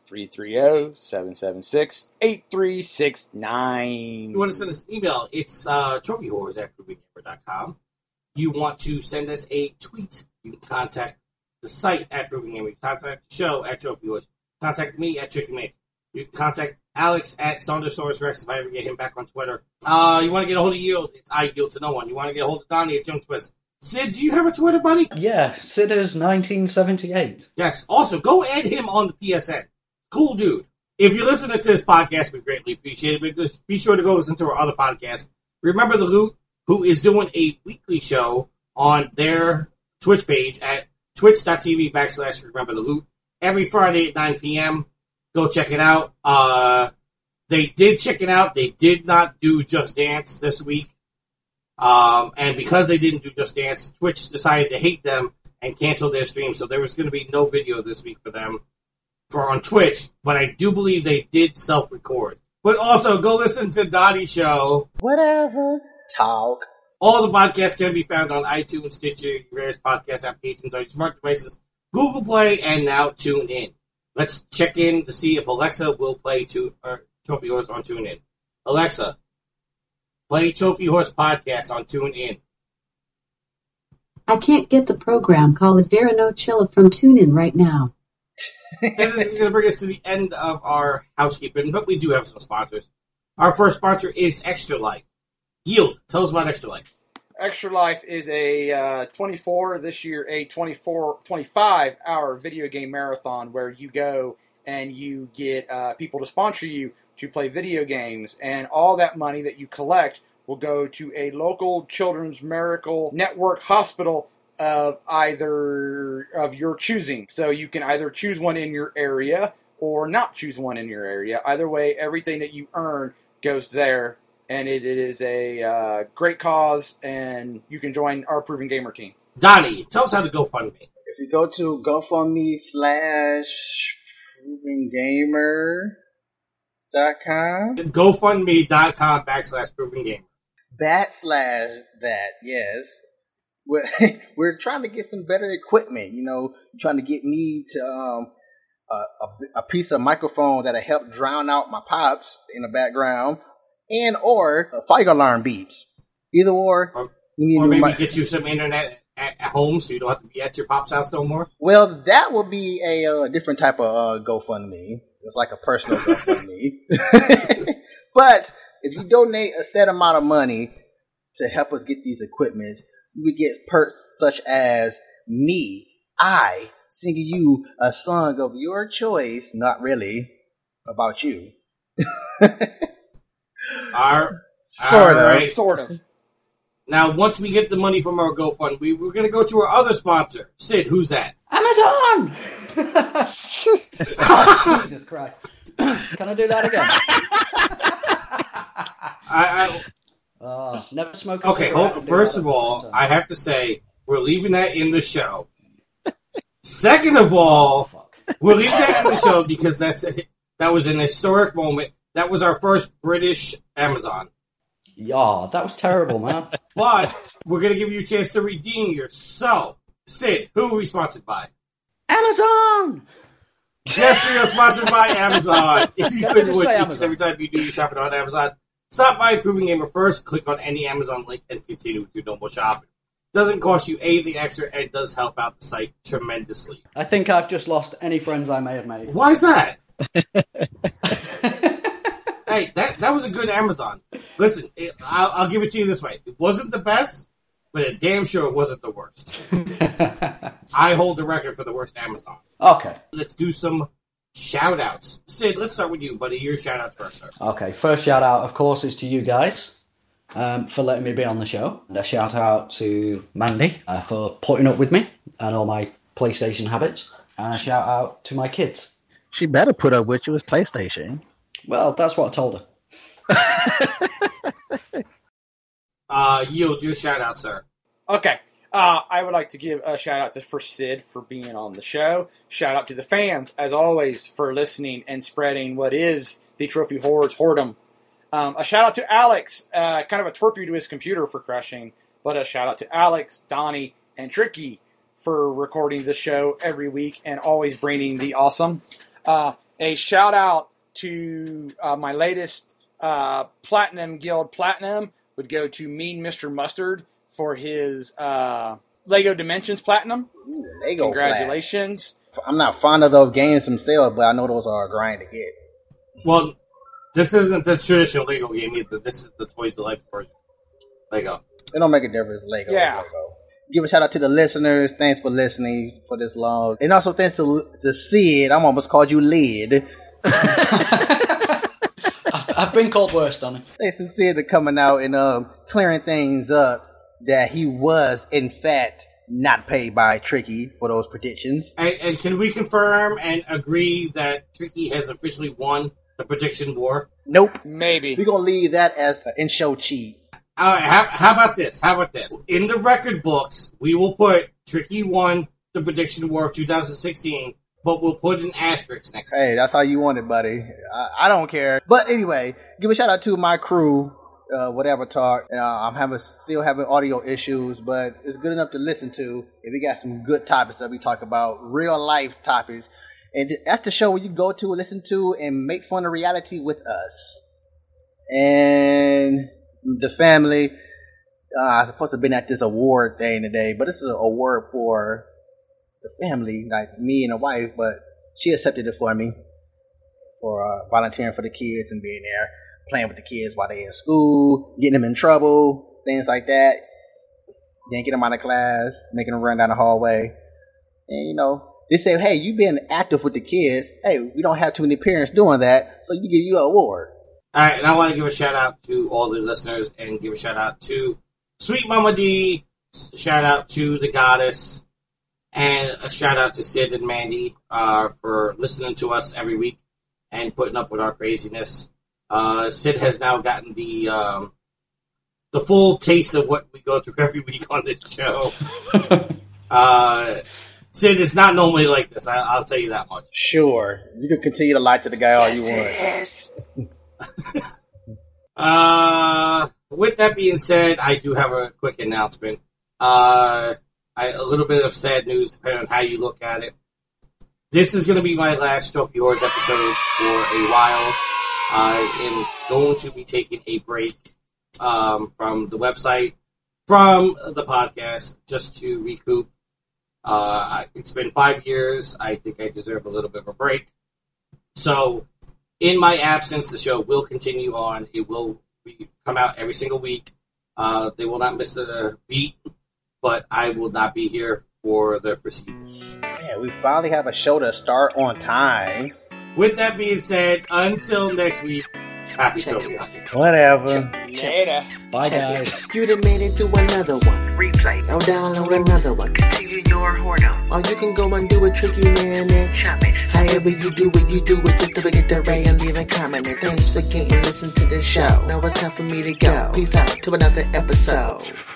330-776-8369. You want to send us an email, it's trophyhorrors@provengamer.com. You want to send us a tweet, you can contact the site at Proven Gamer. You can contact the show at Trophy Horrors. Contact me at Tricky Make. You can contact Alex at Saundersaurus Rex if I ever get him back on Twitter. You want to get a hold of Yield? It's I Yield to no one. You want to get a hold of Donnie at Young Twist. Sid, do you have a Twitter, buddy? Yeah, Sidders 1978. Yes. Also, go add him on the PSN. Cool dude. If you're listening to this podcast, we greatly appreciate it. Be sure to go listen to our other podcasts. Remember the Loot, who is doing a weekly show on their Twitch page at twitch.tv/Remember the Loot every Friday at 9 p.m. Go check it out. They did check it out. They did not do Just Dance this week. And because they didn't do Just Dance, Twitch decided to hate them and cancel their stream. So there was going to be no video this week for them on Twitch. But I do believe they did self-record. But also, go listen to Donnie's show. Whatever. Talk. All the podcasts can be found on iTunes, Stitcher, various podcast applications on your smart devices, Google Play, and now TuneIn. Let's check in to see if Alexa will play Trophy Horse on TuneIn. Alexa, play Trophy Horse podcast on TuneIn. I can't get the program. Call Verano Chilla from TuneIn right now. This is going to bring us to the end of our housekeeping, but we do have some sponsors. Our first sponsor is Extra Life. Yield, tell us about Extra Life. Extra Life is a 25-hour video game marathon where you go and you get people to sponsor you to play video games, and all that money that you collect will go to a local Children's Miracle Network hospital of either of your choosing. So you can either choose one in your area or not choose one in your area. Either way, everything that you earn goes there. And it is a great cause, and you can join our Proven Gamer team. Donnie, tell us how to GoFundMe. If you go to GoFundMe/ProvenGamer.com. GoFundMe.com/ProvenGamer. /that, yes. We're trying to get some better equipment, trying to get me to a piece of microphone that'll help drown out my pops in the background. And or a fire alarm beeps. Either or. Or maybe get you some internet at home so you don't have to be at your pop's house no more. Well, that will be a different type of GoFundMe. It's like a personal GoFundMe. But if you donate a set amount of money to help us get these equipment, you would get perks such as I singing you a song of your choice, not really, about you. Sort of. Now, once we get the money from our GoFundMe, we're going to go to our other sponsor. Sid, who's that? Amazon! Jesus Christ. Can I do that again? Never smoke a cigarette. First of all, I have to say, we're leaving that in the show. Second of all, we're leaving that in the show because that was an historic moment. That was our first British Amazon. Yeah, that was terrible, man. But we're going to give you a chance to redeem yours. So, Sid, who are we sponsored by? Amazon! Yes, we are sponsored by Amazon. If you could do it each and every time you do your shopping on Amazon, stop by Proven Gamer first, click on any Amazon link, and continue with your normal shopping. Doesn't cost you anything extra, and does help out the site tremendously. I think I've just lost any friends I may have made. Why is that? Hey, that was a good Amazon. Listen, I'll give it to you this way. It wasn't the best, but it damn sure it wasn't the worst. I hold the record for the worst Amazon. Okay. Let's do some shout-outs. Sid, let's start with you, buddy. Your shout-outs first, sir. Okay, first shout-out, of course, is to you guys for letting me be on the show. And a shout-out to Mandy for putting up with me and all my PlayStation habits. And a shout-out to my kids. She better put up with you with PlayStation. Well, that's what I told her. Yield, your shout-out, sir. Okay. I would like to give a shout-out for Sid for being on the show. Shout-out to the fans, as always, for listening and spreading what is the Trophy Horrors whoredom. A shout-out to Alex, kind of a twerp to his computer for crushing, but a shout-out to Alex, Donnie, and Tricky for recording the show every week and always bringing the awesome. A shout-out to my latest Platinum Guild Platinum would go to Mean Mr. Mustard for his Lego Dimensions Platinum. Lego Congratulations. Plat. I'm not fond of those games themselves, but I know those are a grind to get. Well, this isn't the traditional Lego game either. This is the Toys to Life version. Lego. It don't make a difference. Lego. Yeah. Lego. Give a shout out to the listeners. Thanks for listening for this long. And also thanks to Sid. I'm almost called you Lid. I've been called worse, Donnie. Thanks to Sid for coming out and clearing things up that he was, in fact, not paid by Tricky for those predictions. And can we confirm and agree that Tricky has officially won the prediction war? Nope. Maybe. We're going to leave that as an in-show cheat. All right, how about this? In the record books, we will put Tricky won the prediction war of 2016, but we'll put an asterisk next to it. Hey, that's how you want it, buddy. I don't care. But anyway, give a shout out to my crew, Whatever Talk. I'm still having audio issues, but it's good enough to listen to. And we got some good topics that we talk about, real life topics. And that's the show where you go to and listen to and make fun of reality with us. And the family, I'm supposed to have been at this award thing today, but this is an award for the family, like me and the wife, but she accepted it for me for volunteering for the kids and being there, playing with the kids while they're in school, getting them in trouble, things like that. Then get them out of class, making them run down the hallway. And, they say, hey, you been active with the kids. Hey, we don't have too many parents doing that, so we give you an award. All right, and I want to give a shout-out to all the listeners and give a shout-out to Sweet Mama D, shout-out to The Goddess, and a shout-out to Sid and Mandy for listening to us every week and putting up with our craziness. Sid has now gotten the full taste of what we go through every week on this show. Sid is not normally like this, I'll tell you that much. Sure. You can continue to lie to the guy all you want. Yes. With that being said, I do have a quick announcement. A little bit of sad news, depending on how you look at it. This is going to be my last Trophy Horrors episode for a while. I am going to be taking a break from the website, from the podcast, just to recoup. It's been 5 years. I think I deserve a little bit of a break. So, in my absence, the show will continue on. It will come out every single week. They will not miss a beat, but I will not be here for the proceedings. Yeah, we finally have a show to start on time. With that being said, until next week, happy Trophy hunting. Whatever. Later. Bye, guys. You done made it to another one. Replay. Or download another one. Continue your whoredom. Or you can go and do a Tricky man and chop it. However you do it, just to get the ray and leave a comment. And thanks for getting listen to the show. Now it's time for me to go. Peace out to another episode.